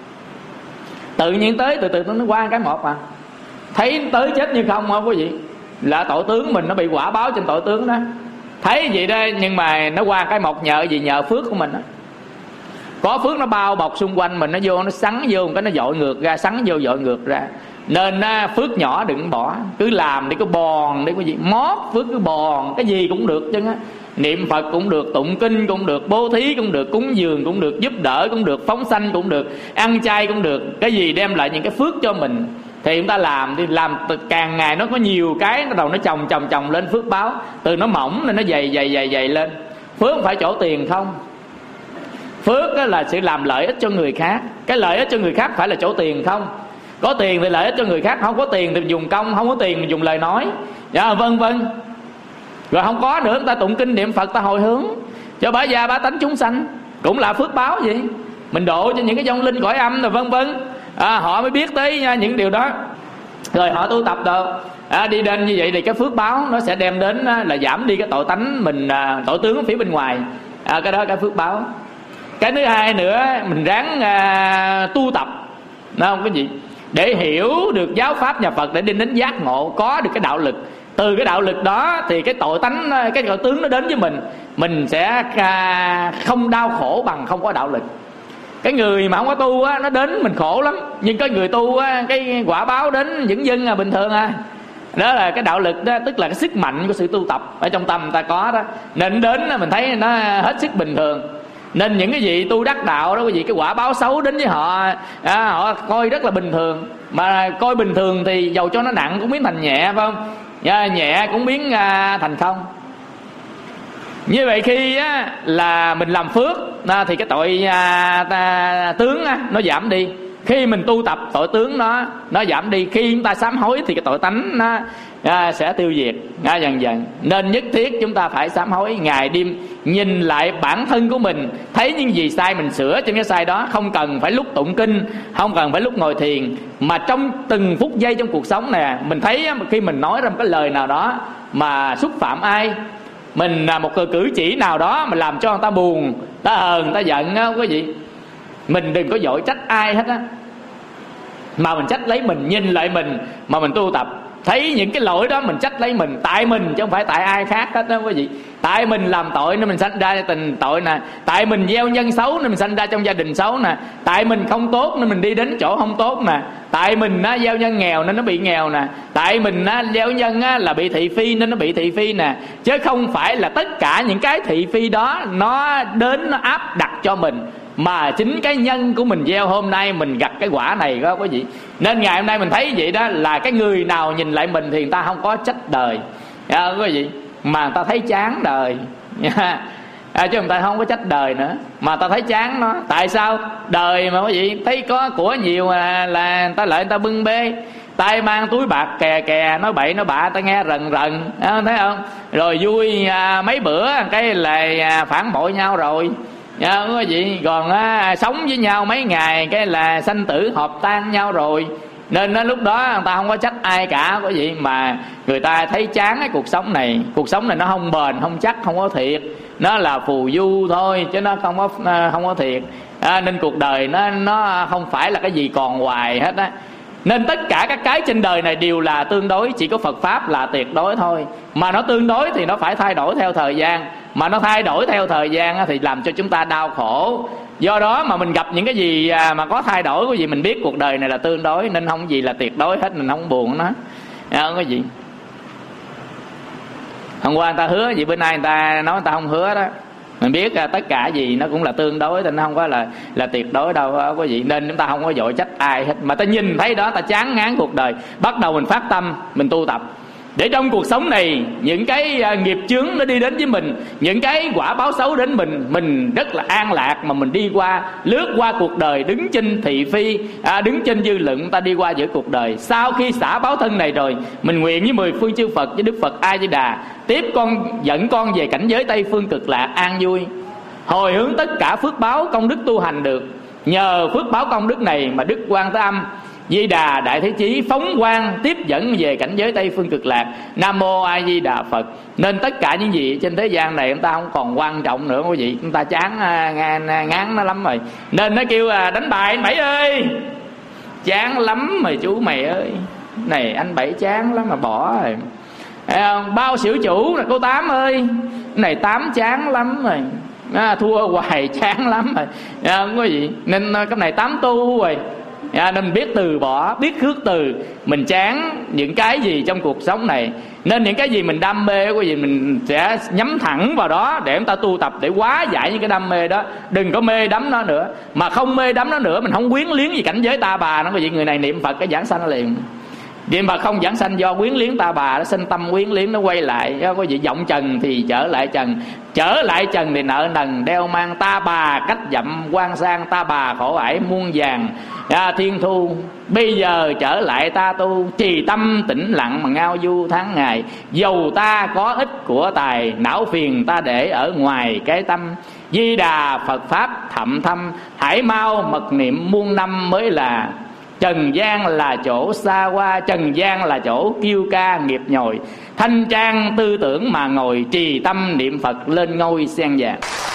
Tự nhiên tới từ từ nó qua cái một à. Thấy tới chết như không không quý vị, là tội tướng mình nó bị quả báo trên tội tướng đó. Thấy vậy đó, nhưng mà nó qua cái một nhờ gì? Nhờ phước của mình đó. Có phước nó bao bọc xung quanh mình, nó vô nó sắn vô cái nó dội ngược ra, sắn vô dội ngược ra. Nên á, phước nhỏ đừng bỏ, cứ làm đi, cứ bòn đi quý vị. Mót phước cứ bòn, cái gì cũng được chứ á. Niệm Phật cũng được, tụng kinh cũng được, bố thí cũng được, cúng dường cũng được, giúp đỡ cũng được, phóng sanh cũng được, ăn chay cũng được. Cái gì đem lại những cái phước cho mình thì chúng ta làm đi. Làm càng ngày nó có nhiều cái, nó đầu nó chồng chồng chồng lên phước báo. Từ nó mỏng nên nó dày dày dày dày lên. Phước không phải chỗ tiền không. Phước là sự làm lợi ích cho người khác. Cái lợi ích cho người khác phải là chỗ tiền không. Có tiền thì lợi ích cho người khác, không có tiền thì dùng công, không có tiền thì dùng lời nói, dạ, vân vân. Rồi không có nữa, ta tụng kinh niệm Phật, ta hồi hướng cho bá gia bá tánh chúng sanh, cũng là phước báo vậy. Mình độ cho những cái vong linh cõi âm rồi vân vân, à, họ mới biết tới những điều đó, rồi họ tu tập được. À, đi đến như vậy thì cái phước báo nó sẽ đem đến là giảm đi cái tội tánh mình, à, tội tướng ở phía bên ngoài, à, cái đó cái phước báo. Cái thứ hai nữa, mình ráng à, tu tập, đúng không cái gì, để hiểu được giáo pháp nhà Phật, để đi đến giác ngộ, có được cái đạo lực. Từ cái đạo lực đó thì cái tội tánh, cái tội tướng nó đến với mình, mình sẽ à, không đau khổ bằng không có đạo lực. Cái người mà không có tu á, nó đến mình khổ lắm. Nhưng cái người tu á, cái quả báo đến những dân là bình thường à. Đó là cái đạo lực đó, tức là cái sức mạnh của sự tu tập ở trong tâm ta có đó. Nên đến mình thấy nó hết sức bình thường. Nên những cái gì tu đắc đạo đó, cái gì cái quả báo xấu đến với họ, à, họ coi rất là bình thường. Mà coi bình thường thì dầu cho nó nặng cũng biến thành nhẹ, phải không? À, nhẹ cũng biến à, thành không. Như vậy khi á, là mình làm phước à, thì cái tội à, ta, tướng á, nó giảm đi. Khi mình tu tập, tội tướng nó nó giảm đi. Khi chúng ta sám hối thì cái tội tánh nó à, sẽ tiêu diệt à, dần dần. Nên nhất thiết chúng ta phải sám hối ngày đêm, nhìn lại bản thân của mình, thấy những gì sai mình sửa trên cái sai đó. Không cần phải lúc tụng kinh, không cần phải lúc ngồi thiền, mà trong từng phút giây trong cuộc sống này, mình thấy khi mình nói ra một cái lời nào đó mà xúc phạm ai, mình một cử chỉ nào đó mà làm cho người ta buồn, ta hờn, người ta giận á, quý vị, mình đừng có vội trách ai hết á, mà mình trách lấy mình, nhìn lại mình mà mình tu tập. Thấy những cái lỗi đó mình trách lấy mình, tại mình chứ không phải tại ai khác hết đó quý vị. Tại mình làm tội nên mình sanh ra tình tội nè, tại mình gieo nhân xấu nên mình sanh ra trong gia đình xấu nè, tại mình không tốt nên mình đi đến chỗ không tốt nè, tại mình á, gieo nhân nghèo nên nó bị nghèo nè, tại mình á, gieo nhân á, là bị thị phi nên nó bị thị phi nè. Chứ không phải là tất cả những cái thị phi đó nó đến nó áp đặt cho mình, mà chính cái nhân của mình gieo hôm nay mình gặt cái quả này đó quý vị. Nên ngày hôm nay mình thấy vậy đó, là cái người nào nhìn lại mình thì người ta không có trách đời à, quý vị, mà người ta thấy chán đời à, chứ người ta không có trách đời nữa, mà người ta thấy chán nó. Tại sao? Đời mà quý vị thấy có của nhiều là, là người ta lợi, người ta bưng bê, tay mang túi bạc kè kè, nói bậy nói bạ, ta nghe rần rần à, thấy không? Rồi vui à, mấy bữa cái là à, phản bội nhau rồi à, quý vị. Còn à, sống với nhau mấy ngày cái là sanh tử hợp tan nhau rồi. Nên đó, lúc đó người ta không có trách ai cả quý vị, mà người ta thấy chán cái cuộc sống này. Cuộc sống này nó không bền, không chắc, không có thiệt, nó là phù du thôi chứ nó không có không có thiệt à, nên cuộc đời nó nó không phải là cái gì còn hoài hết á. Nên tất cả các cái trên đời này đều là tương đối, chỉ có Phật Pháp là tuyệt đối thôi. Mà nó tương đối thì nó phải thay đổi theo thời gian, mà nó thay đổi theo thời gian thì làm cho chúng ta đau khổ. Do đó mà mình gặp những cái gì mà có thay đổi, cái gì mình biết cuộc đời này là tương đối, nên không gì là tuyệt đối hết, mình không buồn nó à, cái gì. Hôm qua người ta hứa gì, bữa nay người ta nói người ta không hứa đó. Mình biết tất cả gì nó cũng là tương đối, thì nó không có là là tuyệt đối đâu quý vị. Nên chúng ta không có vội trách ai hết, mà ta nhìn thấy đó ta chán ngán cuộc đời, bắt đầu mình phát tâm mình tu tập, để trong cuộc sống này những cái nghiệp chướng nó đi đến với mình, những cái quả báo xấu đến mình, mình rất là an lạc mà mình đi qua, lướt qua cuộc đời, đứng trên thị phi à, đứng trên dư luận, ta đi qua giữa cuộc đời. Sau khi xả báo thân này rồi, mình nguyện với mười phương chư Phật, với Đức Phật A Di Đà, tiếp con dẫn con về cảnh giới Tây phương cực lạc an vui, hồi hướng tất cả phước báo công đức tu hành được. Nhờ phước báo công đức này mà Đức Quan Thế Âm Di Đà Đại Thế Chí phóng quang tiếp dẫn về cảnh giới Tây Phương Cực Lạc. Nam Mô A Di Đà Phật. Nên tất cả những gì trên thế gian này chúng ta không còn quan trọng nữa quý vị. Chúng ta chán ngán nó lắm rồi. Nên nó kêu là đánh bài anh Bảy ơi, chán lắm rồi chú mày ơi. Này anh Bảy chán lắm mà bỏ rồi. Bao xỉu chủ là cô Tám ơi, này Tám chán lắm rồi. À, thua hoài chán lắm rồi. À, không có gì. Nên cái này Tám tu rồi. À, nên biết từ bỏ, biết khước từ. Mình chán những cái gì trong cuộc sống này, nên những cái gì mình đam mê quý vị, mình sẽ nhắm thẳng vào đó để chúng ta tu tập để hóa giải những cái đam mê đó. Đừng có mê đắm nó nữa. Mà không mê đắm nó nữa, mình không quyến liếng gì cảnh giới ta bà nó quý vị. Người này niệm Phật cái giảng sanh liền. Niệm Phật không giảng sanh do quyến liếng ta bà, nó sinh tâm quyến liếng, nó quay lại. Quý vị vọng trần thì trở lại trần, trở lại trần thì nợ nần đeo mang ta bà, cách dặm quan sang ta bà khổ ải muôn vàng à, thiên thu. Bây giờ trở lại ta tu, trì tâm tĩnh lặng mà ngao du tháng ngày. Dầu ta có ít của tài, não phiền ta để ở ngoài cái tâm. Di Đà Phật Pháp thậm thâm, hãy mau mật niệm muôn năm mới là. Trần gian là chỗ xa qua, trần gian là chỗ kêu ca nghiệp nhồi. Thanh trang tư tưởng mà ngồi, trì tâm niệm Phật lên ngôi sen vàng.